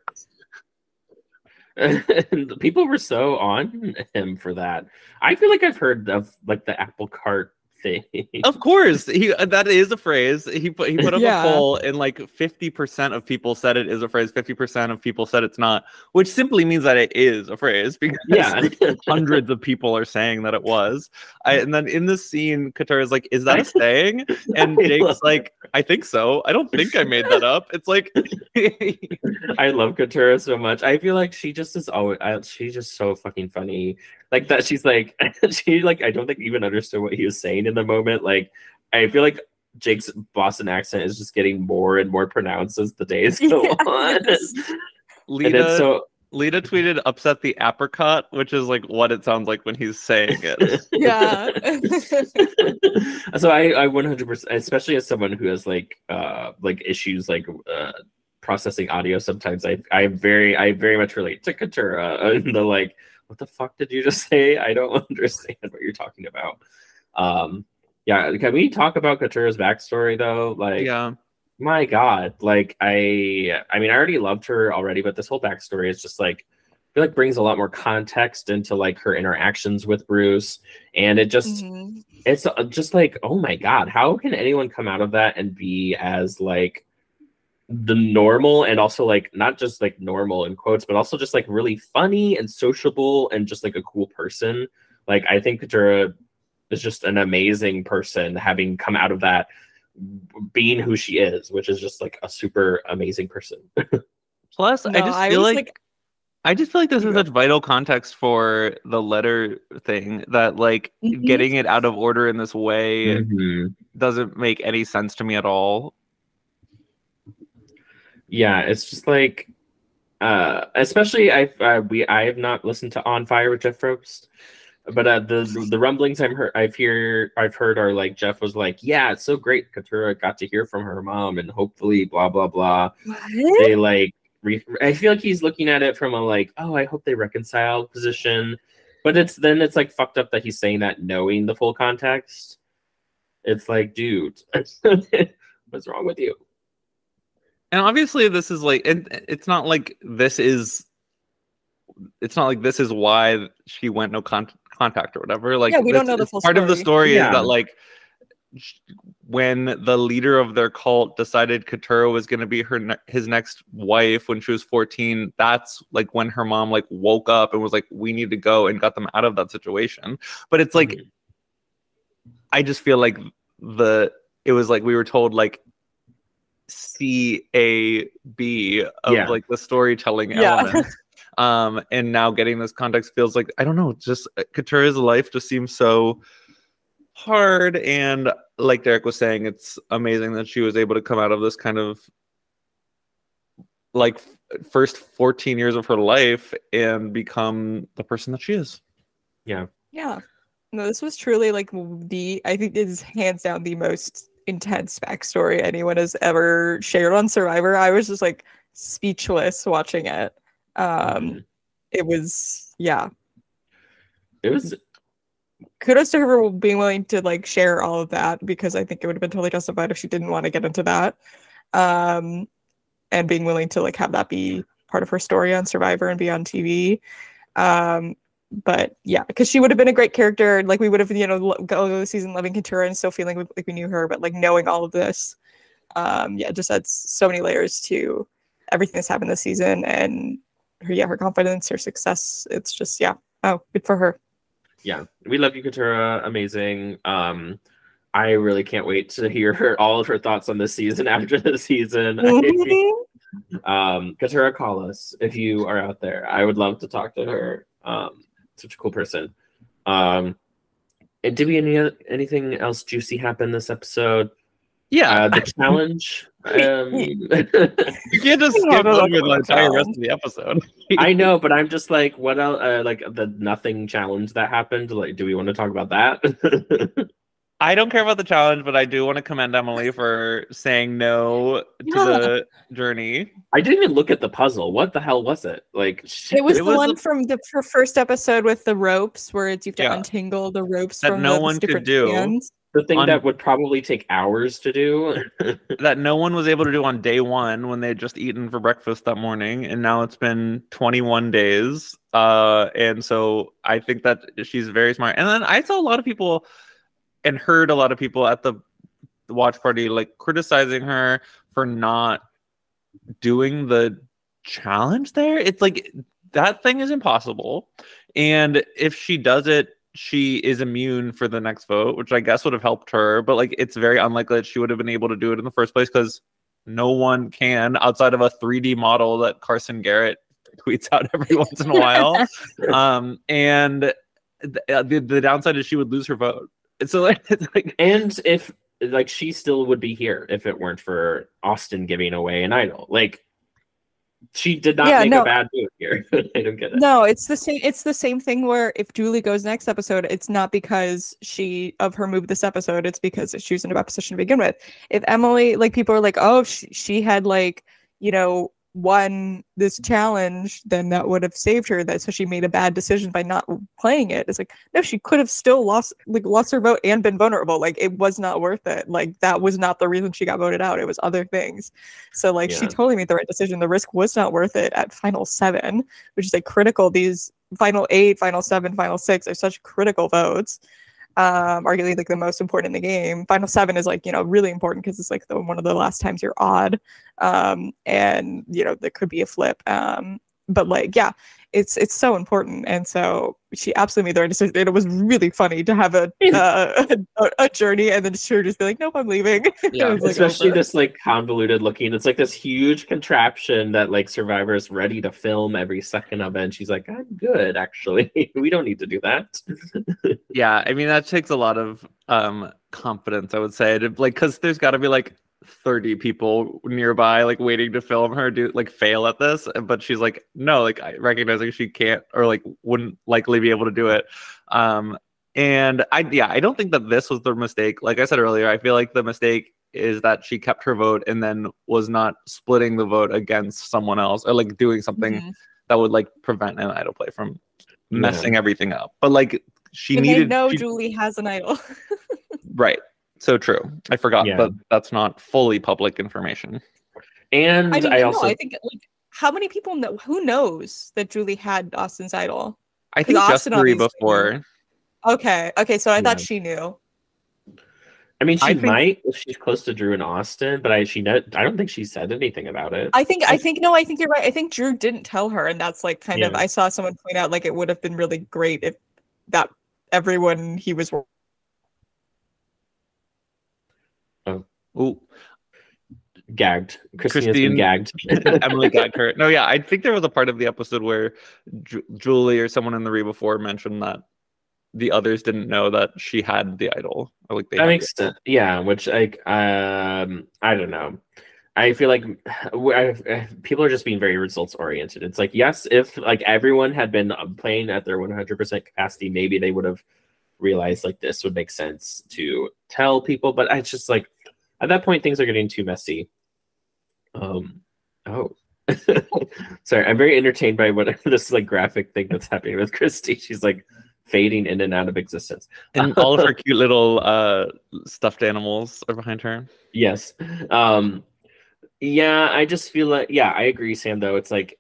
And people were so on him for that. I feel like I've heard of like the apple cart thing. Of course, that is a phrase. He put up Yeah. a poll, and like 50% of people said it is a phrase. 50% of people said it's not, which simply means that it is a phrase because hundreds of people are saying that it was. And then in this scene, Katurah is like, "Is that a saying?" And Jake's like, "I think so. I don't think I made that up." It's like, I love Katurah so much. I feel like she just is always. She's just so fucking funny. Like that, she's like, she like, I don't think even understood what he was saying in the moment. Like, I feel like Jake's Boston accent is just getting more and more pronounced as the days go on. Lita tweeted upset the apricot, which is like what it sounds like when he's saying it. Yeah. So I 100%, especially as someone who has like issues like processing audio, sometimes I very much relate to Katurah and the like, what the fuck did you just say? I don't understand what you're talking about. Yeah, can we talk about Katurah's backstory though? Like, yeah, my God, like I mean, I already loved her already, but this whole backstory is just like, I feel like brings a lot more context into like her interactions with Bruce, and it just it's just like, oh my God, how can anyone come out of that and be as like the normal, and also like not just like normal in quotes, but also just like really funny and sociable and just like a cool person. Like I think Katurah is just an amazing person, having come out of that being who she is, which is just like a super amazing person. Plus, I just feel like this is such vital context for the letter thing that like getting it out of order in this way doesn't make any sense to me at all. Yeah, it's just like, especially I have not listened to On Fire with Jeff Probst, but the rumblings I've heard are like Jeff was like, yeah, it's so great Katurah got to hear from her mom and hopefully blah blah blah. What? They like I feel like he's looking at it from a like, oh, I hope they reconcile position, but it's like fucked up that he's saying that knowing the full context. It's like, dude, what's wrong with you? And obviously this is like, it's not like this is why she went no contact or whatever. Like, yeah, we don't know the full part story. of the story is that like when the leader of their cult decided Katurah was going to be his next wife when she was 14, that's like when her mom like woke up and was like, we need to go, and got them out of that situation. But it's like, I just feel like it was like we were told like C-A-B of like the storytelling element. And now getting this context feels like, I don't know, just Katurah's life just seems so hard. And like Derek was saying, it's amazing that she was able to come out of this kind of like first 14 years of her life and become the person that she is. Yeah. No, this was truly like I think this is hands down the most intense backstory anyone has ever shared on Survivor. I was just like speechless watching it. It was kudos to her for being willing to like share all of that, because I think it would have been totally justified if she didn't want to get into that, and being willing to like have that be part of her story on Survivor and be on TV. But yeah, because she would have been a great character. Like we would have, go the season loving Katurah and still feeling like we knew her, but like knowing all of this, it just adds so many layers to everything that's happened this season, and her confidence, her success. It's just good for her. Yeah, we love you, Katurah. Amazing. I really can't wait to hear all of her thoughts on this season after the season. Katurah, call us if you are out there. I would love to talk to her. Such a cool person. Did we anything else juicy happen this episode? Yeah, the challenge. You can't just skip over the entire rest of the episode. I know, but I'm just like, what else? Like the nothing challenge that happened. Like, do we want to talk about that? I don't care about the challenge, but I do want to commend Emily for saying no to the journey. I didn't even look at the puzzle. What the hell was it? Like, it was the one from her first episode with the ropes, where you have to untangle the ropes that from no one could do. Hands. The thing that would probably take hours to do. That no one was able to do on day one when they had just eaten for breakfast that morning, and now it's been 21 days. And so I think that she's very smart. And then I saw a lot of people and heard a lot of people at the watch party like criticizing her for not doing the challenge there. It's like, that thing is impossible, and if she does it, she is immune for the next vote, which I guess would have helped her, but like it's very unlikely that she would have been able to do it in the first place, because no one can outside of a 3D model that Carson Garrett tweets out every once in a while. And the downside is she would lose her vote. So it's like, and if like she still would be here if it weren't for Austin giving away an idol. Like, she did not make a bad move here. I don't get it. No, it's the same. It's the same thing where if Julie goes next episode, it's not because of her move this episode. It's because she was in a bad position to begin with. If Emily, like people are like, oh, she had like, won this challenge, then that would have saved her. So she made a bad decision by not playing it. It's like, no, she could have still lost her vote and been vulnerable. Like, it was not worth it. Like, that was not the reason she got voted out. It was other things. So like, she totally made the right decision. The risk was not worth it at final 7, which is like critical. These final 8, final 7, final 6 are such critical votes. Arguably like the most important in the game. Final 7 is like, really important because it's like one of the last times you're odd. And there could be a flip. But like, it's so important. And so she absolutely made the right decision. And it was really funny to have a journey and then sure just be like, nope, I'm leaving. Yeah, especially this like convoluted looking. It's like this huge contraption that like Survivor is ready to film every second of it. And she's like, I'm good, actually. We don't need to do that. Yeah, I mean that takes a lot of confidence, I would say, to like, because there's got to be like 30 people nearby like waiting to film her fail at this, but she's like, no, like I recognizing she can't or like wouldn't likely be able to do it. And I don't think that this was the mistake. Like I said earlier, I feel like the mistake is that she kept her vote and then was not splitting the vote against someone else or like doing something that would like prevent an idol play from messing everything up. But like Julie has an idol. Right. So true. I forgot that that's not fully public information. And I think like how many people know? Who knows that Julie had Austin's idol? I think Austin before. Okay. So I thought she knew. I mean, she I think- might if she's close to Drew and Austin, but I don't think she said anything about it. I think you're right. I think Drew didn't tell her, and that's like kind of, Yeah. I saw someone point out like it would have been really great if that everyone he was Ooh, Gagged. Christine has been gagged. Emily gagged her. No, yeah, I think there was a part of the episode where Julie or someone in the read before mentioned that the others didn't know that she had the idol. Or like That makes sense. Yeah, which like I don't know. I feel like people are just being very results oriented. It's like, yes, if like everyone had been playing at their 100% capacity, maybe they would have realized like this would make sense to tell people. But it's just like at that point things are getting too messy. Sorry, I'm very entertained by what this like graphic thing that's happening with Christy. She's like fading in and out of existence. And all of her cute little stuffed animals are behind her. Yes. Yeah, I just feel like, yeah, I agree, Sam, though. It's like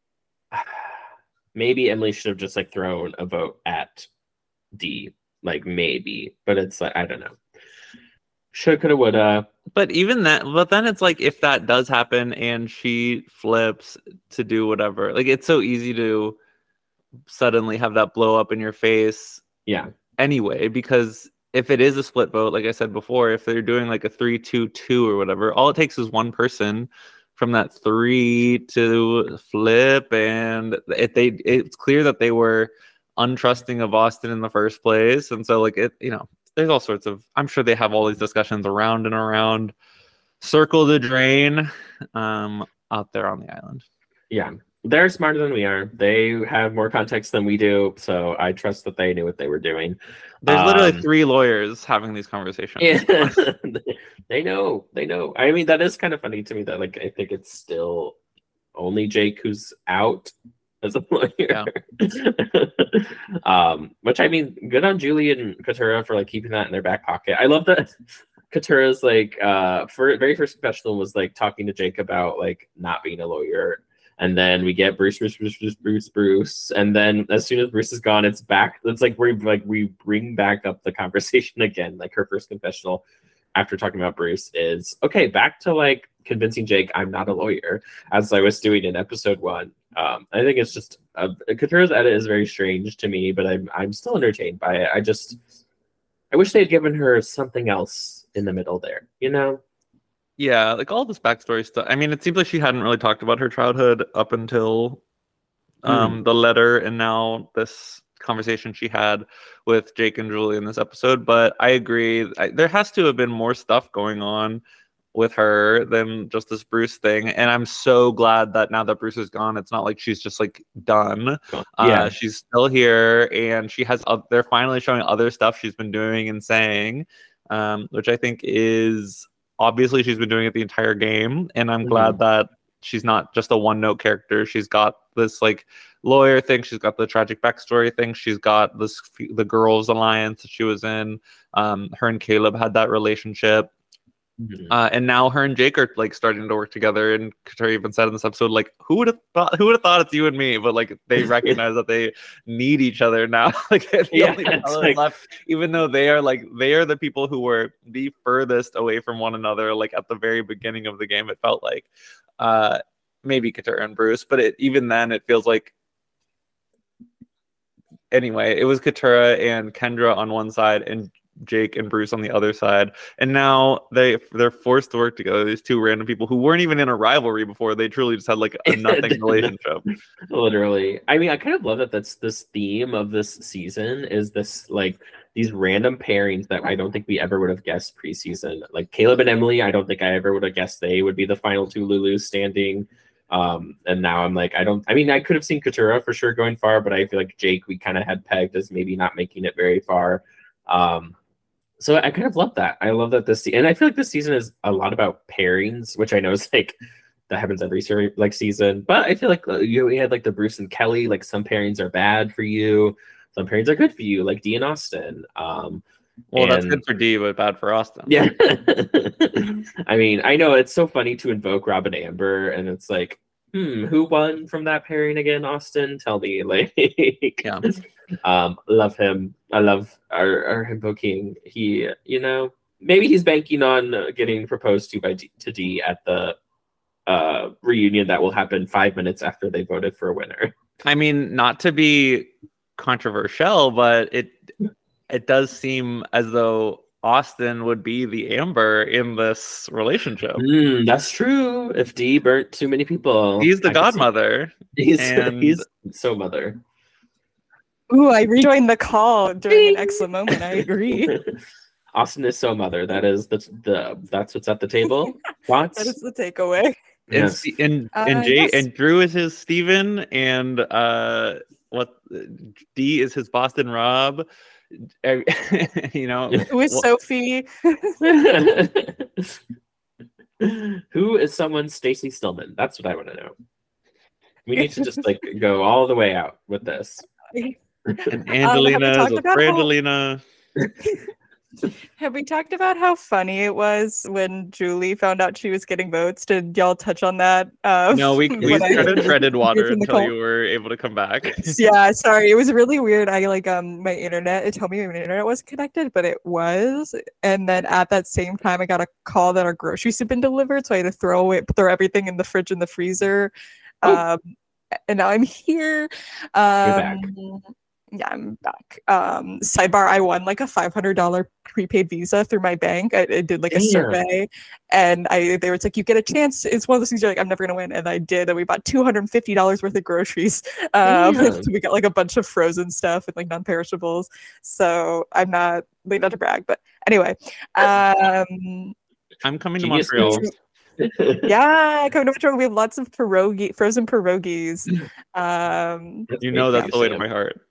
maybe Emily should have just like thrown a vote at D. Like maybe, but it's like I don't know. Should, coulda, woulda. But even that, but then it's like if that does happen and she flips to do whatever, like it's so easy to suddenly have that blow up in your face. Yeah. Anyway, because if it is a split vote, like I said before, if they're doing like a 3-2-2 or whatever, all it takes is one person from that 3 to flip, and it's clear that they were untrusting of Austin in the first place, and so like it, there's all sorts of. I'm sure they have all these discussions around and around, circle the drain, out there on the island. Yeah. They're smarter than we are. They have more context than we do, so I trust that they knew what they were doing. There's literally 3 lawyers having these conversations. Yeah. They know. I mean, that is kind of funny to me that like I think it's still only Jake who's out as a lawyer. Yeah. Which I mean, good on Julie and Katurah for like keeping that in their back pocket. I love that Katurah's like for very first confessional was like talking to Jake about like not being a lawyer. And then we get Bruce. And then as soon as Bruce is gone, it's back. It's like we bring back up the conversation again. Like her first confessional after talking about Bruce is, okay, back to like convincing Jake I'm not a lawyer, as I was doing in episode 1. I think it's just Katurah's edit is very strange to me, but I'm still entertained by it. I wish they had given her something else in the middle there, Yeah, like all this backstory stuff. I mean, it seems like she hadn't really talked about her childhood up until the letter, and now this conversation she had with Jake and Julie in this episode. But I agree, there has to have been more stuff going on with her than just this Bruce thing. And I'm so glad that now that Bruce is gone, it's not like she's just like done. Yeah, she's still here, and she has. They're finally showing other stuff she's been doing and saying, which I think is. Obviously, she's been doing it the entire game, and I'm glad that she's not just a one-note character. She's got this like lawyer thing. She's got the tragic backstory thing. She's got the girls' alliance that she was in. Her and Caleb had that relationship, and now her and Jake are like starting to work together. And Katurah even said in this episode, like, who would have thought it's you and me? But like they recognize that they need each other now. Like left, even though they are the people who were the furthest away from one another. Like at the very beginning of the game, it felt like maybe Katurah and Bruce, but even then it feels like. Anyway, it was Katurah and Kendra on one side and Jake and Bruce on the other side, and now they're forced to work together. These 2 random people who weren't even in a rivalry before. They truly just had like a nothing relationship. Literally. I mean, I kind of love that that's this theme of this season is this like these random pairings that I don't think we ever would have guessed preseason. Like Caleb and Emily, I don't think I ever would have guessed they would be the final 2 Lulus standing. And now I'm like, I could have seen Katurah for sure going far, but I feel like Jake we kind of had pegged as maybe not making it very far. So I kind of love that. I love that and I feel like this season is a lot about pairings, which I know is like that happens every series like season. But I feel like we had like the Bruce and Kelly. Like some pairings are bad for you, some pairings are good for you, like D and Austin. That's good for D, but bad for Austin. Yeah. I mean, I know it's so funny to invoke Rob and Amber, and it's like, who won from that pairing again, Austin? Tell me. Like, yeah. Love him. I love our invoking. He, maybe he's banking on getting proposed to by D at the reunion that will happen 5 minutes after they voted for a winner. I mean, not to be controversial, but it does seem as though Austin would be the Amber in this relationship. That's true. If Dee burnt too many people, he's the godmother. He's so mother. Ooh, I rejoined the call during an excellent moment. I agree. Austin is so mother. That is that's what's at the table. Thoughts? That is the takeaway. Yes. And yes. and Drew is his Steven, and Dee is his Boston Rob. You know, who is Sophie? Who is someone Stacey Stillman? That's what I want to know. We need to just like go all the way out with this. And Angelina is a Brangelina. Have we talked about how funny it was when Julie found out she was getting votes? Did y'all touch on that? No, we treaded water until you were able to come back. Yeah, sorry. It was really weird. I my internet, it told me my internet wasn't connected, but it was. And then at that same time, I got a call that our groceries had been delivered. So I had to throw everything in the fridge and the freezer. And now I'm here. You're back. Yeah, I'm back. Sidebar, I won like a $500 prepaid Visa through my bank. I did like a survey, and they were like, you get a chance. It's one of those things you're like, I'm never gonna win, and I did. And we bought $250 worth of groceries. So we got like a bunch of frozen stuff and like non-perishables. So I'm not to brag, but anyway, I'm coming to Montreal. Yeah, coming to Montreal. We have lots of frozen pierogies. You know that's the way to my heart.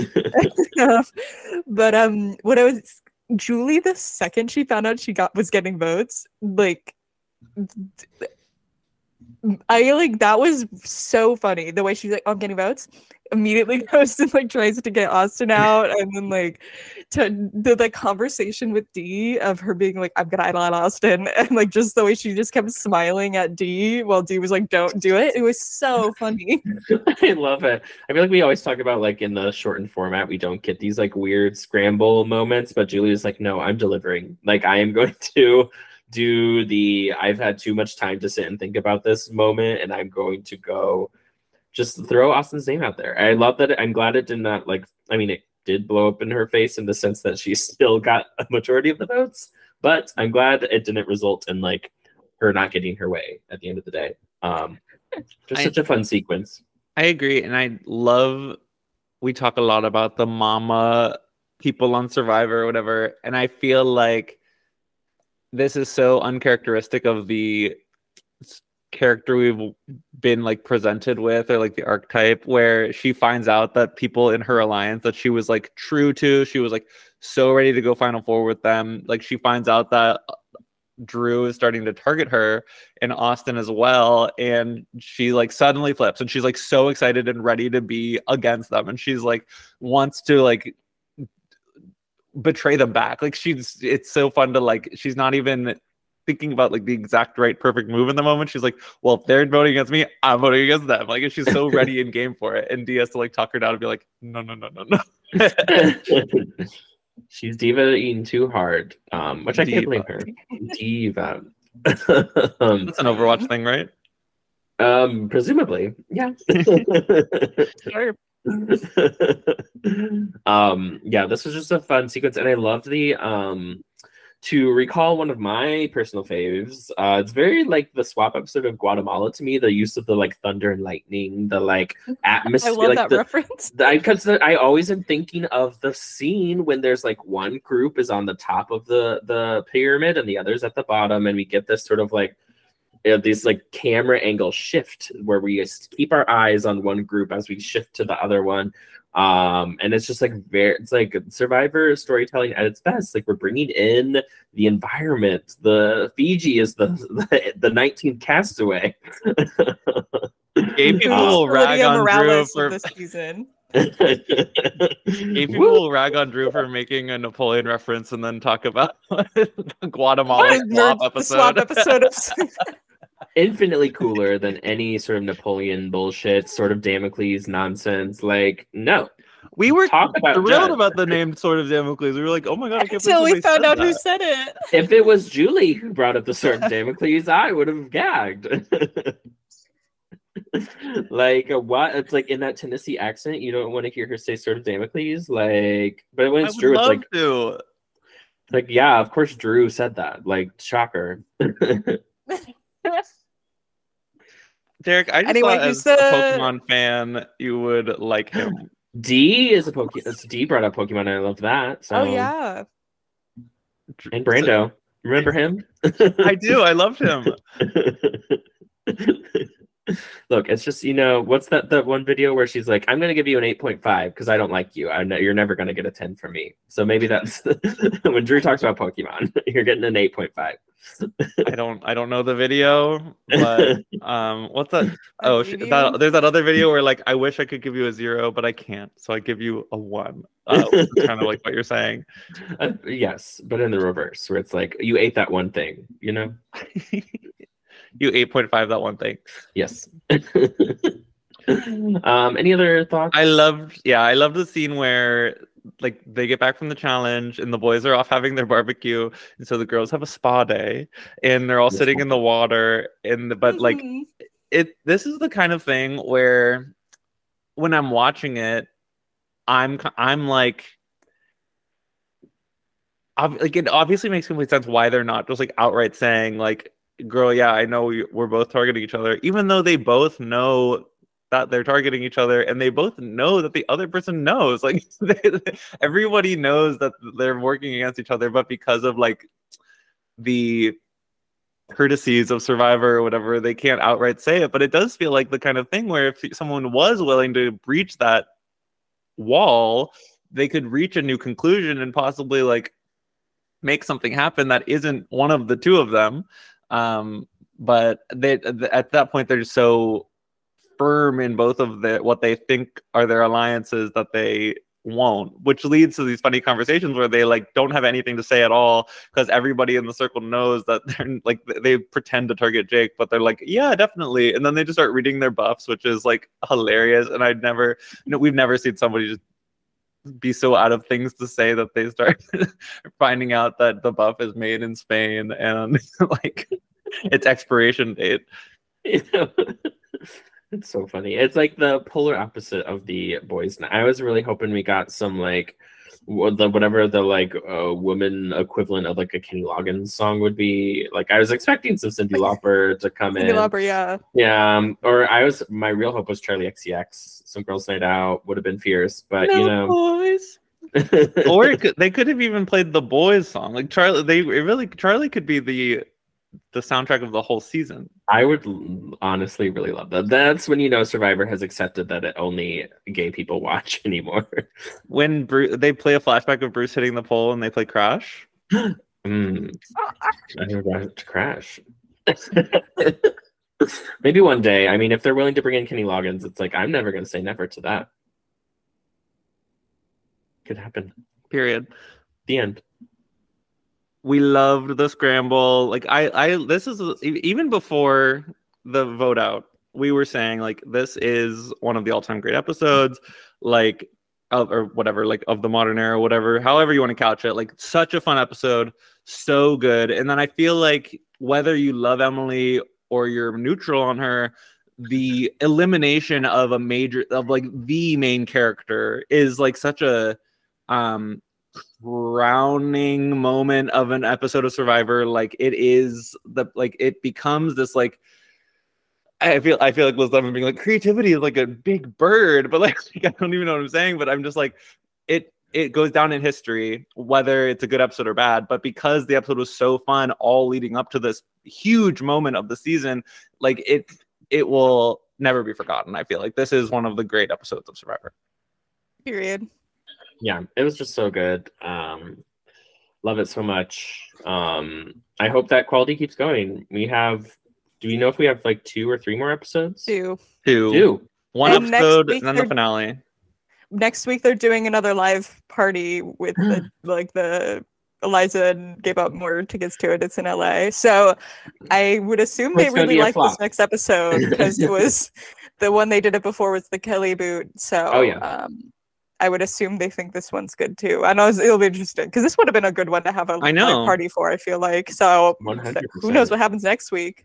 But what I was Julie, the second she found out she was getting votes, like I like that was so funny. The way she's like, I'm getting votes, immediately goes and like tries to get Austin out, and then like the conversation with Dee of her being like, I'm gonna idolize Austin, and like just the way she just kept smiling at Dee while Dee was like, don't do it. It was so funny. I love it. I feel like we always talk about like in the shortened format, we don't get these like weird scramble moments, but Julie is like, no, I'm delivering. Like I am going to do I've had too much time to sit and think about this moment, and I'm going to go just throw Austin's name out there. I love that. I'm glad it did not like, I mean, it did blow up in her face in the sense that she still got a majority of the votes, but I'm glad it didn't result in like her not getting her way at the end of the day. Such a fun sequence. I agree. And I love, we talk a lot about the mama people on Survivor or whatever. And I feel like this is so uncharacteristic of the character we've been like presented with, or like the archetype where she finds out that people in her alliance that she was like true to, she was like so ready to go Final Four with them. Like she finds out that Drew is starting to target her and Austin as well, and she like suddenly flips and she's like so excited and ready to be against them, and she's like wants to like betray them back. Like it's so fun to like, she's not even thinking about like the exact right perfect move in the moment. She's like, well, if they're voting against me, I'm voting against them. Like, she's so ready in game for it, and Dee has to like talk her down and be like, no. She's diva eating too hard, which I can't blame her. Diva. That's an Overwatch thing, right? Presumably, yeah. Sure. Yeah, this was just a fun sequence, and I loved the to recall one of my personal faves. It's very like the swap episode of Guatemala to me. The use of the like thunder and lightning, the like atmosphere. I love like, that reference. Because I always am thinking of the scene when there's like one group is on the top of the pyramid and the others at the bottom, and we get this sort of like this like camera angle shift where we just keep our eyes on one group as we shift to the other one. And it's just like it's like Survivor storytelling at its best. Like we're bringing in the environment. The Fiji is the 19th castaway. Gay people will rag on Drew for this season. Gay people will rag on Drew for making a Napoleon reference and then talk about the Guatemala swap episode. Infinitely cooler than any sort of Napoleon bullshit, sort of Damocles nonsense. Like, no. We were talk about thrilled Judge. about the name Sword of Damocles. We were like, oh my god, I can't Until believe we somebody found out said who that. said it. If it was Julie who brought up the Sword of Damocles, I would have gagged. Like what? It's like in that Tennessee accent, you don't want to hear her say Sword of Damocles. Like, but when I it's would Drew, it's love to. like, yeah, of course Drew said that. Like, shocker. Derek, I just Anyway, thought who's as a the- Pokemon fan, you would like him. D is a Pokemon. D brought up Pokemon, and I love that. So. Oh yeah. And Brando. Remember him? I do. I loved him. Look, it's just, what's that one video where she's like, I'm going to give you an 8.5 because I don't like you. You're never going to get a 10 from me. So maybe that's when Drew talks about Pokemon, you're getting an 8.5. I don't know the video, but what's that? Oh, there's that other video where like I wish I could give you a 0, but I can't, so I give you a 1. Kind of like what you're saying. Yes, but in the reverse, where it's like you ate that one thing, You 8.5 that one thing. Yes. Any other thoughts? I loved the scene where like they get back from the challenge and the boys are off having their barbecue, and so the girls have a spa day and they're all sitting in the water but like this is the kind of thing where when I'm watching it, I'm like it obviously makes complete sense why they're not just like outright saying like, girl, yeah, I know we're both targeting each other, even though they both know that they're targeting each other and they both know that the other person knows. Like everybody knows that they're working against each other, but because of like the courtesies of Survivor or whatever, they can't outright say it. But it does feel like the kind of thing where if someone was willing to breach that wall, they could reach a new conclusion and possibly like make something happen that isn't one of the two of them. But at that point they're so firm in both of what they think are their alliances that they won't, which leads to these funny conversations where they like don't have anything to say at all because everybody in the circle knows that they're like, they pretend to target Jake, but they're like, yeah, definitely, and then they just start reading their buffs, which is like hilarious. And we've never seen somebody just be so out of things to say that they start finding out that the buff is made in Spain and like its expiration date. It's so funny. It's like the polar opposite of the boys' night. I was really hoping we got some like whatever the like woman equivalent of like a Kenny Loggins song would be. Like I was expecting some Cyndi Lauper to come in. Cyndi Lauper, yeah. Yeah. Or my real hope was Charlie XCX. Some Girls Night Out would have been fierce, but boys. Or they could have even played the boys song. Like Charlie could be the soundtrack of the whole season. I would honestly really love that. That's when Survivor has accepted that it only gay people watch anymore. When they play a flashback of Bruce hitting the pole and they play Crash. I never watched Crash. Maybe one day. I mean, if they're willing to bring in Kenny Loggins, it's like I'm never going to say never to that. Could happen. Period. The end. We loved the scramble. Like this is even before the vote out, we were saying like this is one of the all-time great episodes, like or whatever, like of the modern era, whatever, however you want to couch it. Like such a fun episode, so good. And then I feel like whether you love Emily or you're neutral on her, the elimination of the main character is like such a crowning moment of an episode of Survivor. Like it becomes this like I feel like Liz Lemon being like creativity is like a big bird, but like I don't even know what I'm saying, but I'm just like it goes down in history whether it's a good episode or bad. But because the episode was so fun all leading up to this huge moment of the season, like it will never be forgotten. I feel like this is one of the great episodes of Survivor. Period. Yeah, it was just so good. Love it so much. I hope that quality keeps going. Do we know if we have like 2 or 3 more episodes? 2. 1 And episode and then the finale. Next week they're doing another live party with the Eliza gave up more tickets to it. It's in LA. So I would assume they really like this next episode because it was the one they did it before was the Kelly boot. So I would assume they think this one's good too. I know it'll be interesting because this would have been a good one to have a I know. live party for. I feel like so. 100%. Who knows what happens next week?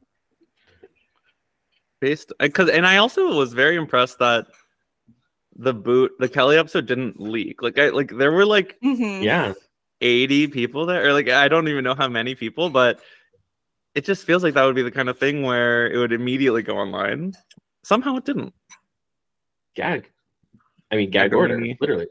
And I also was very impressed that the Kelly episode didn't leak. There were like Yeah, 80 people there, or like I don't even know how many people, but it just feels like that would be the kind of thing where it would immediately go online. Somehow it didn't. gag. I mean, gag order, literally.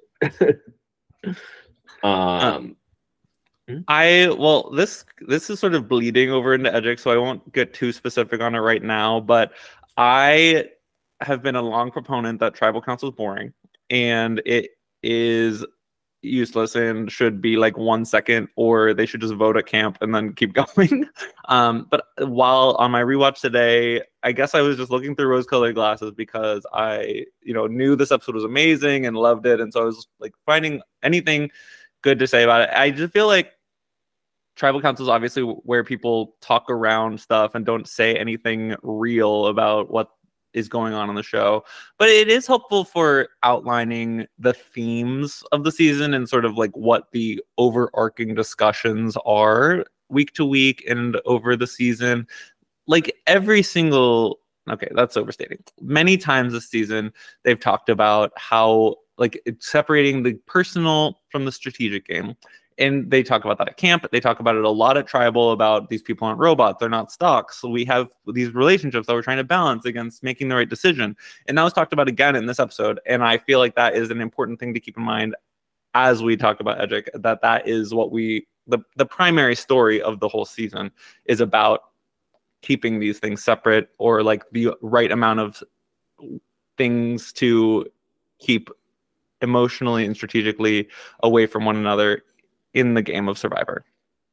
This is sort of bleeding over into Edgic, so I won't get too specific on it right now, but I have been a long proponent that tribal council is boring and it is useless and should be like 1 second, or they should just vote at camp and then keep going. But while on my rewatch today, I guess I was just looking through rose-colored glasses because I, knew this episode was amazing and loved it, and so I was like finding anything good to say about it. I just feel like tribal council is obviously where people talk around stuff and don't say anything real about what is going on in the show, but it is helpful for outlining the themes of the season and sort of like what the overarching discussions are week to week and over the season. Like okay, that's overstating. Many times this season, they've talked about how like separating the personal from the strategic game. And they talk about that at camp. They talk about it a lot at tribal, about these people aren't robots. They're not stocks. So we have these relationships that we're trying to balance against making the right decision. And that was talked about again in this episode. And I feel like that is an important thing to keep in mind as we talk about Edgic, that is what the primary story of the whole season is about, keeping these things separate, or like the right amount of things to keep emotionally and strategically away from one another in the game of Survivor.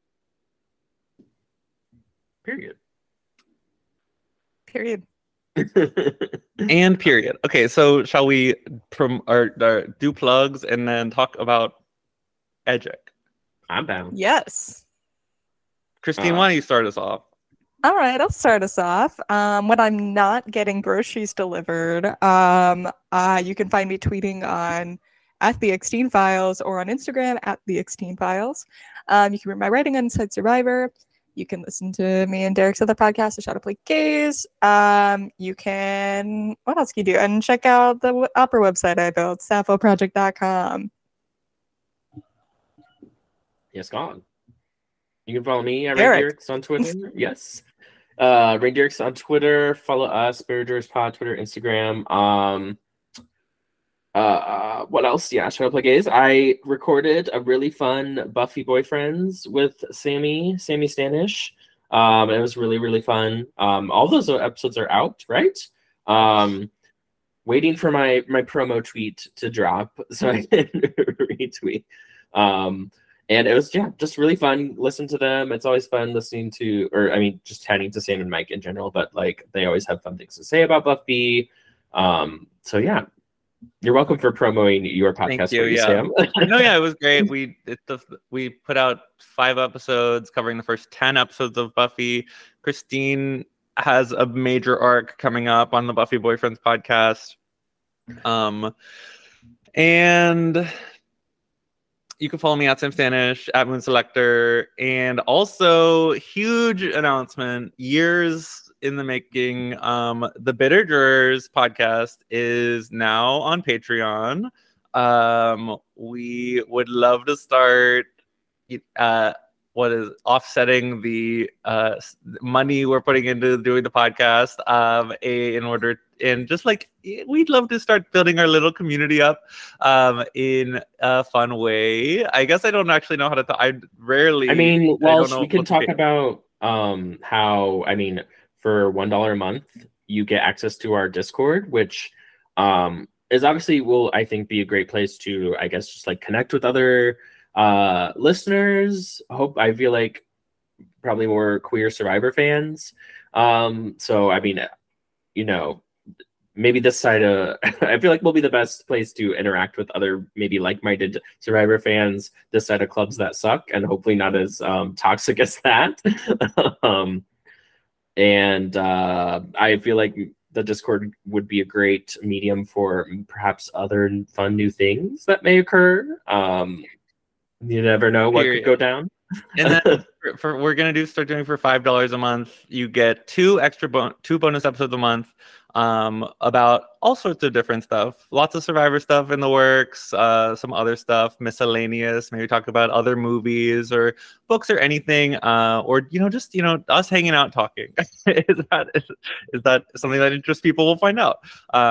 Period. And period. Okay, so shall we do plugs and then talk about Edgic? I'm down. Yes. Christine, why don't you start us off? All right, I'll start us off. When I'm not getting groceries delivered, you can find me tweeting on at the Exteen Files or on Instagram at the Exteen Files. You can read my writing on Inside Survivor. You can listen to me and Derek's other podcast, The Shot of Play Gaze. You can, what else can you do? And check out the opera website I built, sapphoproject.com. Yes, gone. You can follow me at Derek. Raindyrix on Twitter. Yes. Raindyrix on Twitter. Follow us, Birders Pod, Twitter, Instagram. What else? Yeah, Shut Up Like Gaze. I recorded a really fun Buffy Boyfriends with Sammy Stanish. It was really, really fun. All those episodes are out, right? Waiting for my promo tweet to drop so I can retweet. And it was, just really fun. Listen to them. It's always fun listening to, just chatting to Sam and Mike in general, but like they always have fun things to say about Buffy. So yeah, you're welcome for promoting your podcast. Thank you, Sam. No, it was great. We put out 5 episodes covering the first 10 episodes of Buffy. Christine has a major arc coming up on the Buffy Boyfriends podcast. And you can follow me at Sam Stanish, at Moon Selector, and also huge announcement, years in the making. The Bitter Jurors podcast is now on Patreon. We would love to start offsetting the money we're putting into doing the podcast we'd love to start building our little community up in a fun way. I guess I don't actually know how to we can talk about how, for $1 a month you get access to our Discord, which is obviously will, I think, be a great place to, I guess, just like connect with other listeners. I feel like probably more queer Survivor fans. Maybe this side of I feel like will be the best place to interact with other maybe like-minded Survivor fans, this side of Clubs That Suck, and hopefully not as toxic as that. And I feel like the Discord would be a great medium for perhaps other fun new things that may occur. You never know what could go down. And then we're gonna start doing for $5 a month. You get two bonus episodes a month, about all sorts of different stuff. Lots of Survivor stuff in the works. Some other stuff, miscellaneous. Maybe talk about other movies or books or anything. Or just us hanging out talking. is that something that interests people? We'll find out.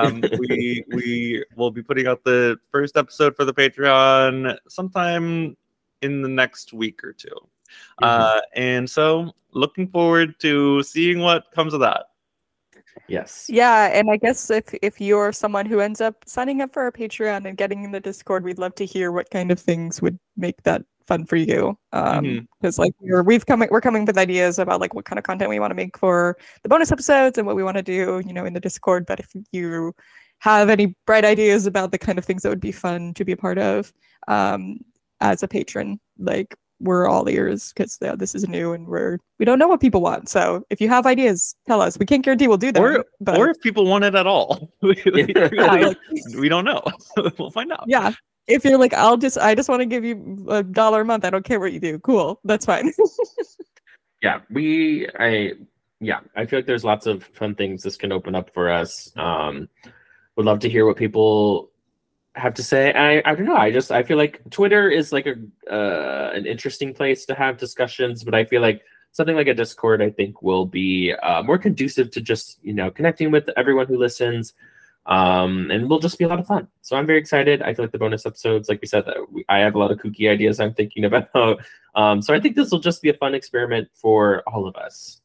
We will be putting out the first episode for the Patreon sometime in the next week or two. And so looking forward to seeing what comes of that. Yes. Yeah, and I guess if you're someone who ends up signing up for our Patreon and getting in the Discord, we'd love to hear what kind of things would make that fun for you. Because we're coming with ideas about like what kind of content we want to make for the bonus episodes and what we want to do, in the Discord. But if you have any bright ideas about the kind of things that would be fun to be a part of, as a patron, like we're all ears, because this is new and we don't know what people want. So if you have ideas, tell us. We can't guarantee we'll do them. Or if people want it at all. we don't know. We'll find out. Yeah. If you're like, I just want to give you $1 a month. I don't care what you do. Cool. That's fine. Yeah. I feel like there's lots of fun things this can open up for us. Would love to hear what people have to say. I don't know. I feel like Twitter is like an interesting place to have discussions, but I feel like something like a Discord, I think, will be more conducive to just connecting with everyone who listens, and will just be a lot of fun. So I'm very excited. I feel like the bonus episodes, like we said, I have a lot of kooky ideas I'm thinking about. So I think this will just be a fun experiment for all of us.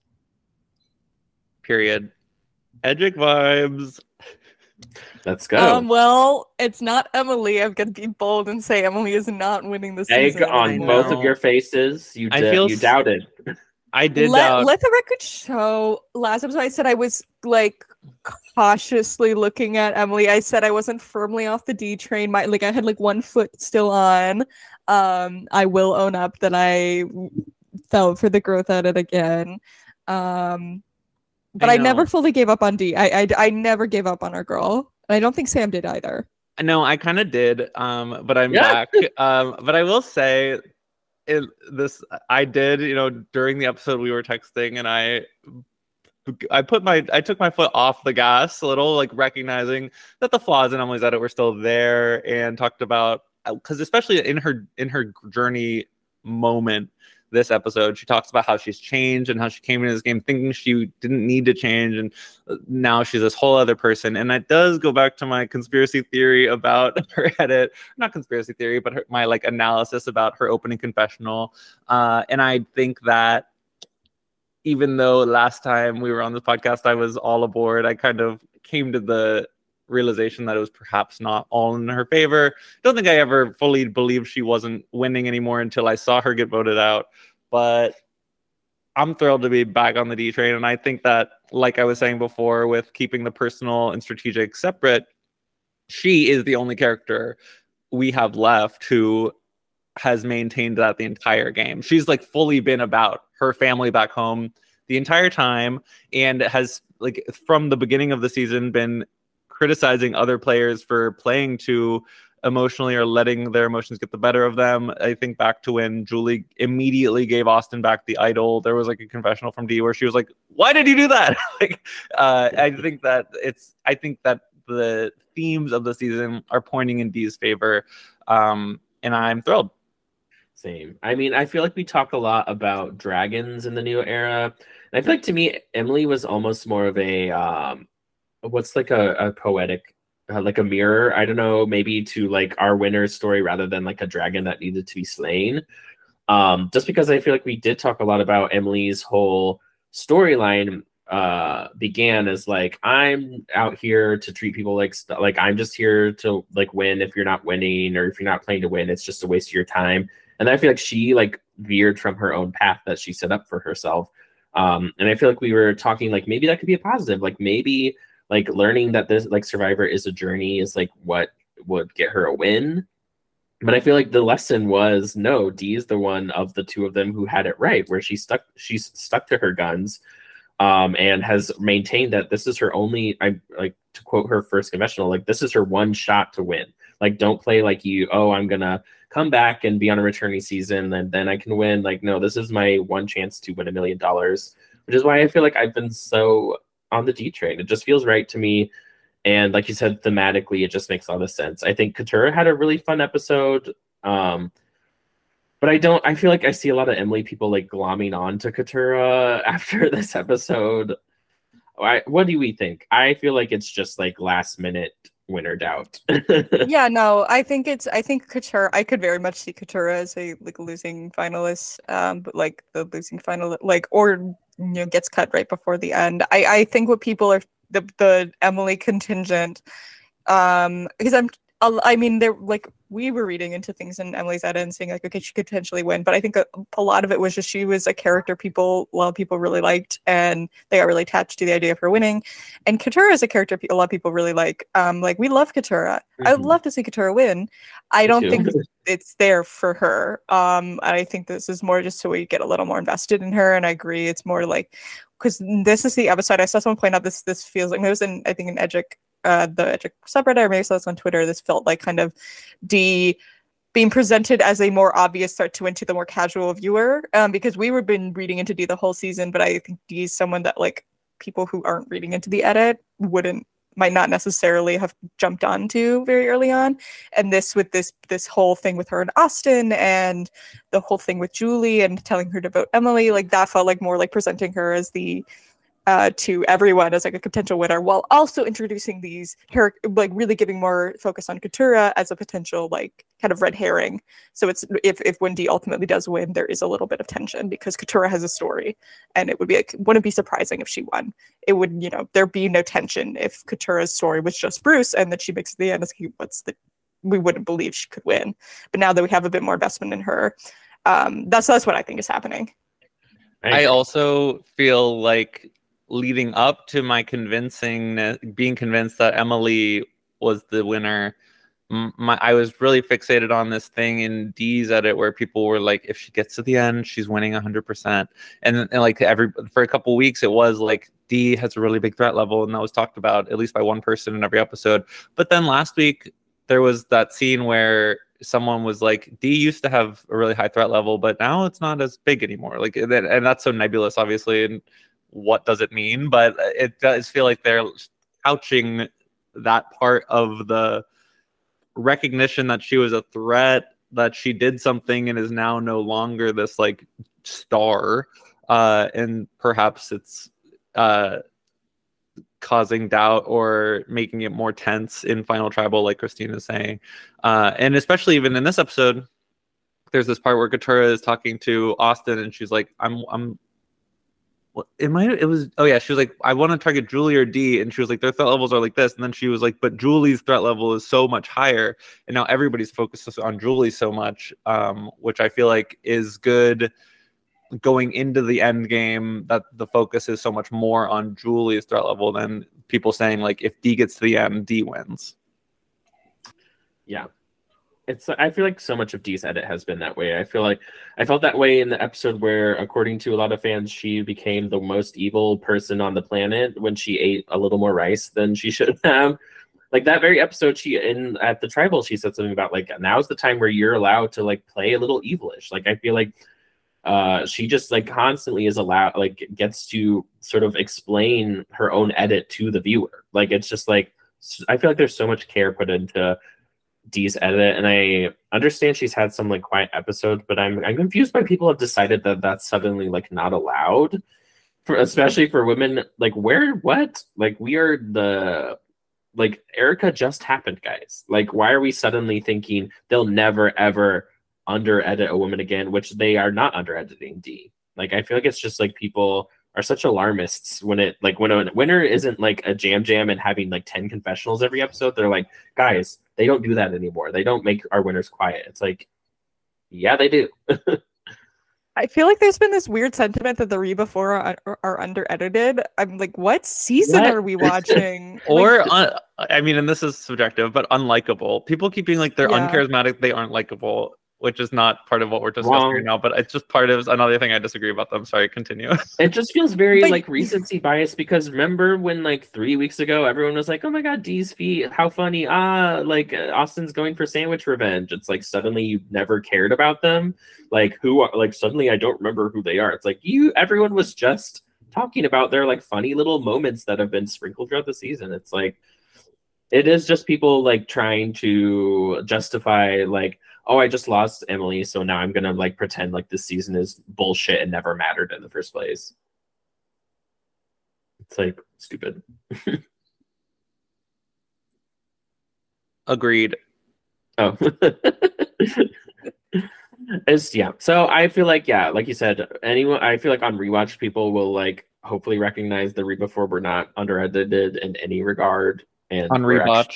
Period. Edgic vibes. Let's go. Well, it's not Emily. I'm gonna be bold and say Emily is not winning the season. Egg on both of your faces. You doubted. I did doubt. Let the record show. Last episode, I said I was like cautiously looking at Emily. I said I wasn't firmly off the D train. I had like one foot still on. I will own up that I fell for the growth edit again. But I never fully gave up on D. I never gave up on our girl. And I don't think Sam did either. No, I kind of did. But I'm back. But I will say I did, during the episode we were texting and I took my foot off the gas a little, like recognizing that the flaws in Emily's edit were still there, and talked about, because especially in her journey moment this episode, she talks about how she's changed and how she came into this game thinking she didn't need to change, and now she's this whole other person. And that does go back to my conspiracy theory about her edit. Not conspiracy theory, but my analysis about her opening confessional. And I think that even though last time we were on this podcast I was all aboard, I kind of came to the realization that it was perhaps not all in her favor. Don't think I ever fully believed she wasn't winning anymore until I saw her get voted out. But I'm thrilled to be back on the D train, and I think that, like I was saying before, with keeping the personal and strategic separate, she is the only character we have left who has maintained that the entire game. She's fully been about her family back home the entire time, and has from the beginning of the season been criticizing other players for playing too emotionally or letting their emotions get the better of them. I think back to when Julie immediately gave Austin back the idol. There was a confessional from D where she was like, "Why did you do that?" I think that the themes of the season are pointing in D's favor, and I'm thrilled. Same. I mean, I feel like we talk a lot about dragons in the new era, and I feel like to me, Emily was almost more of a what's a poetic, like a mirror, I don't know, maybe to our winner's story rather than a dragon that needed to be slain. Just because I feel like we did talk a lot about Emily's whole storyline began as I'm out here to treat people like I'm just here to win. If you're not winning or if you're not playing to win, it's just a waste of your time. And I feel like she veered from her own path that she set up for herself. And I feel like we were talking maybe that could be a positive, maybe learning that this Survivor is a journey is what would get her a win. But I feel like the lesson was, no, D is the one of the two of them who had it right, where she's stuck to her guns. and has maintained that this is her only, I like to quote her first confessional, like this is her one shot to win. Like, don't play like I'm gonna come back and be on a returning season and then I can win. Like, no, this is my one chance to win $1 million, which is why I feel like I've been so on the D train. It just feels right to me. And like you said, thematically, it just makes a lot of sense. I think Katurah had a really fun episode. But I feel like I see a lot of Emily people like glomming on to Katurah after this episode. What do we think? I feel like it's just like last minute winner doubt. Yeah, no, I think Katurah, I could very much see Katurah as a like losing finalist, but like the losing final, like, or gets cut right before the end. I think what people are the Emily contingent, because I mean, they're like, we were reading into things in Emily's edit and saying like, okay, she could potentially win, but I think a lot of it was just she was a character a lot of people really liked, and they got really attached to the idea of her winning. And Katurah is a character a lot of people really like. We love Katurah. I would love to see Katurah win. I don't think it's there for her. I think this is more just so we get a little more invested in her. And I agree, it's more like, because this is the episode. I saw someone point out this feels like, it was in, I think, in Edgic, the Edgic subreddit, or maybe I saw this on Twitter. This felt like kind of D being presented as a more obvious threat to win to the more casual viewer, because we were been reading into D the whole season, but I think D is someone that like people who aren't reading into the edit might not necessarily have jumped onto very early on. And this with this whole thing with her and Austin, and the whole thing with Julie and telling her to vote Emily, like that felt like more like presenting her as the to everyone as like a potential winner, while also introducing these like really giving more focus on Katurah as a potential like kind of red herring. So it's if Wendy ultimately does win, there is a little bit of tension because Katurah has a story, and it would be like, wouldn't be surprising if she won. It would, there'd be no tension if Katurah's story was just Bruce and that she makes it to the end. We wouldn't believe she could win. But now that we have a bit more investment in her, that's what I think is happening. I also feel like, leading up to my being convinced that Emily was the winner, I was really fixated on this thing in D's edit where people were like, if she gets to the end, she's winning 100%. And like for a couple weeks, it was like D has a really big threat level, and that was talked about at least by one person in every episode. But then last week, there was that scene where someone was like, D used to have a really high threat level, but now it's not as big anymore. Like, and that's so nebulous, obviously, and what does it mean? But it does feel like they're couching that part of the recognition that she was a threat, that she did something and is now no longer this like star, and perhaps it's causing doubt or making it more tense in Final Tribal, like Christine is saying. And especially even in this episode, there's this part where Katurah is talking to Austin, and she's like, she was like, I want to target Julie or D, and she was like, their threat levels are like this, and then she was like, but Julie's threat level is so much higher, and now everybody's focused on Julie so much, which I feel like is good going into the end game, that the focus is so much more on Julie's threat level than people saying like, if D gets to the end, D wins. Yeah. I feel like so much of Dee's edit has been that way. I feel like I felt that way in the episode where, according to a lot of fans, she became the most evil person on the planet when she ate a little more rice than she should have. Like that very episode, at the tribal, she said something about like, now's the time where you're allowed to like play a little evilish. Like I feel like she just like constantly is allowed, like gets to sort of explain her own edit to the viewer. Like it's just like, I feel like there's so much care put into Dee's edit, and I understand she's had some like quiet episodes, but I'm confused by people have decided that that's suddenly like not allowed, especially for women. Like we are like Erica just happened, guys. Like why are we suddenly thinking they'll never ever under edit a woman again, which they are not under editing D. Like I feel like it's just like people are such alarmists when a winner isn't like a jam and having like 10 confessionals every episode. They're like, guys, they don't do that anymore. They don't make our winners quiet. It's like, yeah, they do. I feel like there's been this weird sentiment that the Reba 4 are under edited. I'm like, what season are we watching? Or, I mean, and this is subjective, but unlikable. People keep being like, they're uncharismatic, they aren't likable. which is not part of what we're discussing Wrong. right now, but it's just part of another thing I disagree about them. Sorry, continue. It just feels very But- like recency bias because remember when like 3 weeks ago everyone was like, "Oh my god, Dee's feet, how funny!" Like Austin's going for sandwich revenge. It's like suddenly you never cared about them. Like suddenly I don't remember who they are. It's like everyone was just talking about their like funny little moments that have been sprinkled throughout the season. It's like it is just people like trying to justify like, oh, I just lost Emily, so now I'm gonna like pretend like this season is bullshit and never mattered in the first place. It's like stupid. Agreed. Oh. So I feel like, like you said, I feel like on rewatch people will like hopefully recognize the Reba Four were not underedited in any regard. And On rewatch.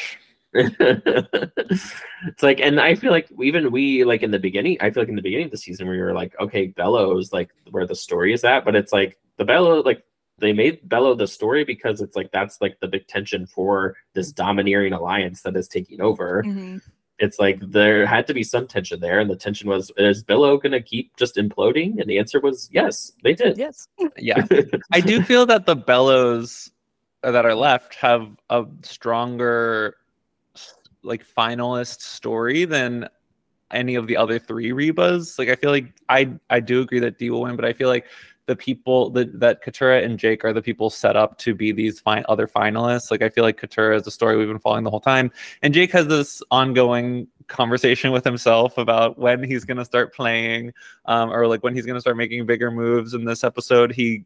It's like, and I feel like even we like in the beginning of the season we were like, okay, Bello's like where the story is at, but it's like the Bello, like they made Bello the story because it's like that's like the big tension for this domineering alliance that is taking over. Mm-hmm. It's like there had to be some tension there, and the tension was, is Bello gonna keep just imploding? And the answer was yes, they did. Yes. Yeah. I do feel that the Bellows that are left have a stronger like finalist story than any of the other three Rebas. Like I feel like I do agree that Dee will win, but I feel like the people that Katurah and Jake are the people set up to be these other finalists. Like I feel like Katurah is a story we've been following the whole time, and Jake has this ongoing conversation with himself about when he's going to start playing, or like when he's going to start making bigger moves. In this episode, he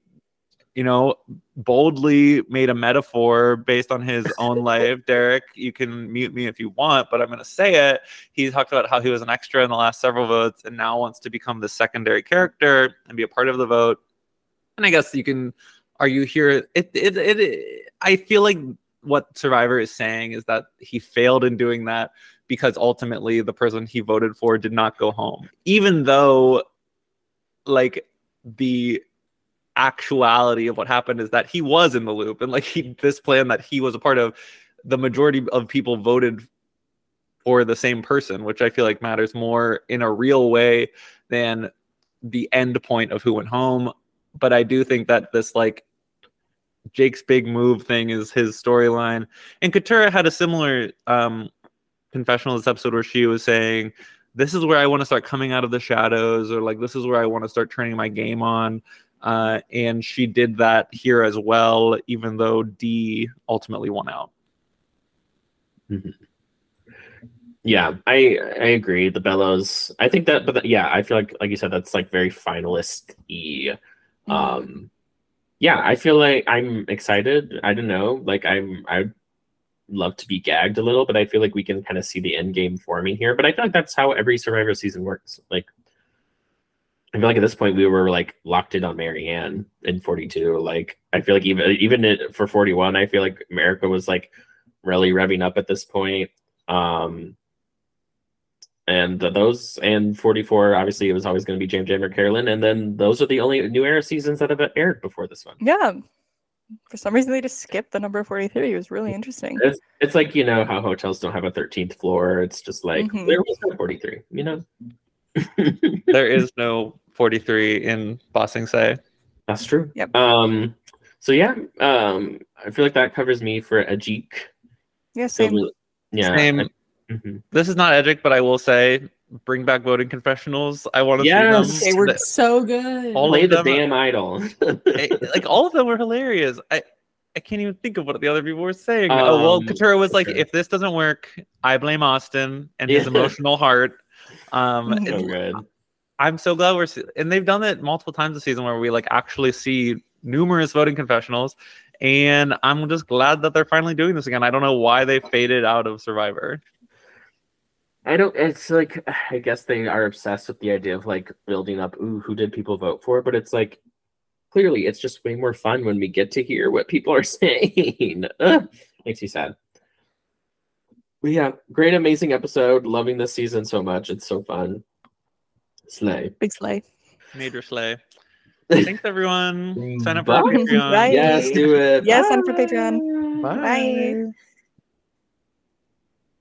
boldly made a metaphor based on his own life. Derek, you can mute me if you want, but I'm going to say it. He talked about how he was an extra in the last several votes and now wants to become the secondary character and be a part of the vote. And I guess you can argue here. I feel like what Survivor is saying is that he failed in doing that because ultimately the person he voted for did not go home, even though like the actuality of what happened is that he was in the loop, and like this plan that he was a part of, the majority of people voted for the same person, which I feel like matters more in a real way than the end point of who went home. But I do think that this like Jake's big move thing is his storyline. And Katurah had a similar confessional this episode where she was saying, this is where I want to start coming out of the shadows, or like this is where I want to start turning my game on. And she did that here as well, even though Dee ultimately won out. Mm-hmm. Yeah, I agree. The Bellows, I think that, but yeah, I feel like you said, that's like very finalist-y. Yeah, I feel like I'm excited. I don't know, like I'd love to be gagged a little, but I feel like we can kind of see the end game forming here. But I feel like that's how every Survivor season works. Like, I feel like at this point we were like locked in on Marianne in 42. Like, I feel like even for 41, I feel like America was like really revving up at this point. And those, and 44, obviously it was always going to be Jam Jam or Carolyn. And then those are the only New Era seasons that have aired before this one. Yeah. For some reason, they just skipped the number 43. It was really interesting. It's like, you know, how hotels don't have a 13th floor. It's just like, there was no 43, you know? There is no 43 in Ba Sing Se. That's true. Yep. So yeah, I feel like that covers me for Ajik. Yeah, same. So, yeah. Same. This is not Edgic, but I will say, bring back voting confessionals. I want to see them. They were so good. All play the damn idol. Like all of them were hilarious. I can't even think of what the other people were saying. Katurah was like, if this doesn't work, I blame Austin and his emotional heart. So good. I'm so glad and they've done it multiple times this season where we like actually see numerous voting confessionals, and I'm just glad that they're finally doing this again. I don't know why they faded out of Survivor. It's like, I guess they are obsessed with the idea of like building up, who did people vote for? But it's like, clearly it's just way more fun when we get to hear what people are saying. Makes me sad. But yeah, great, amazing episode. Loving this season so much. It's so fun. Slay. Big slay. Major slay. Thanks, everyone. Sign up for Bye. Patreon. Bye. Yes, do it. Yes, sign up for Patreon. Bye. Bye.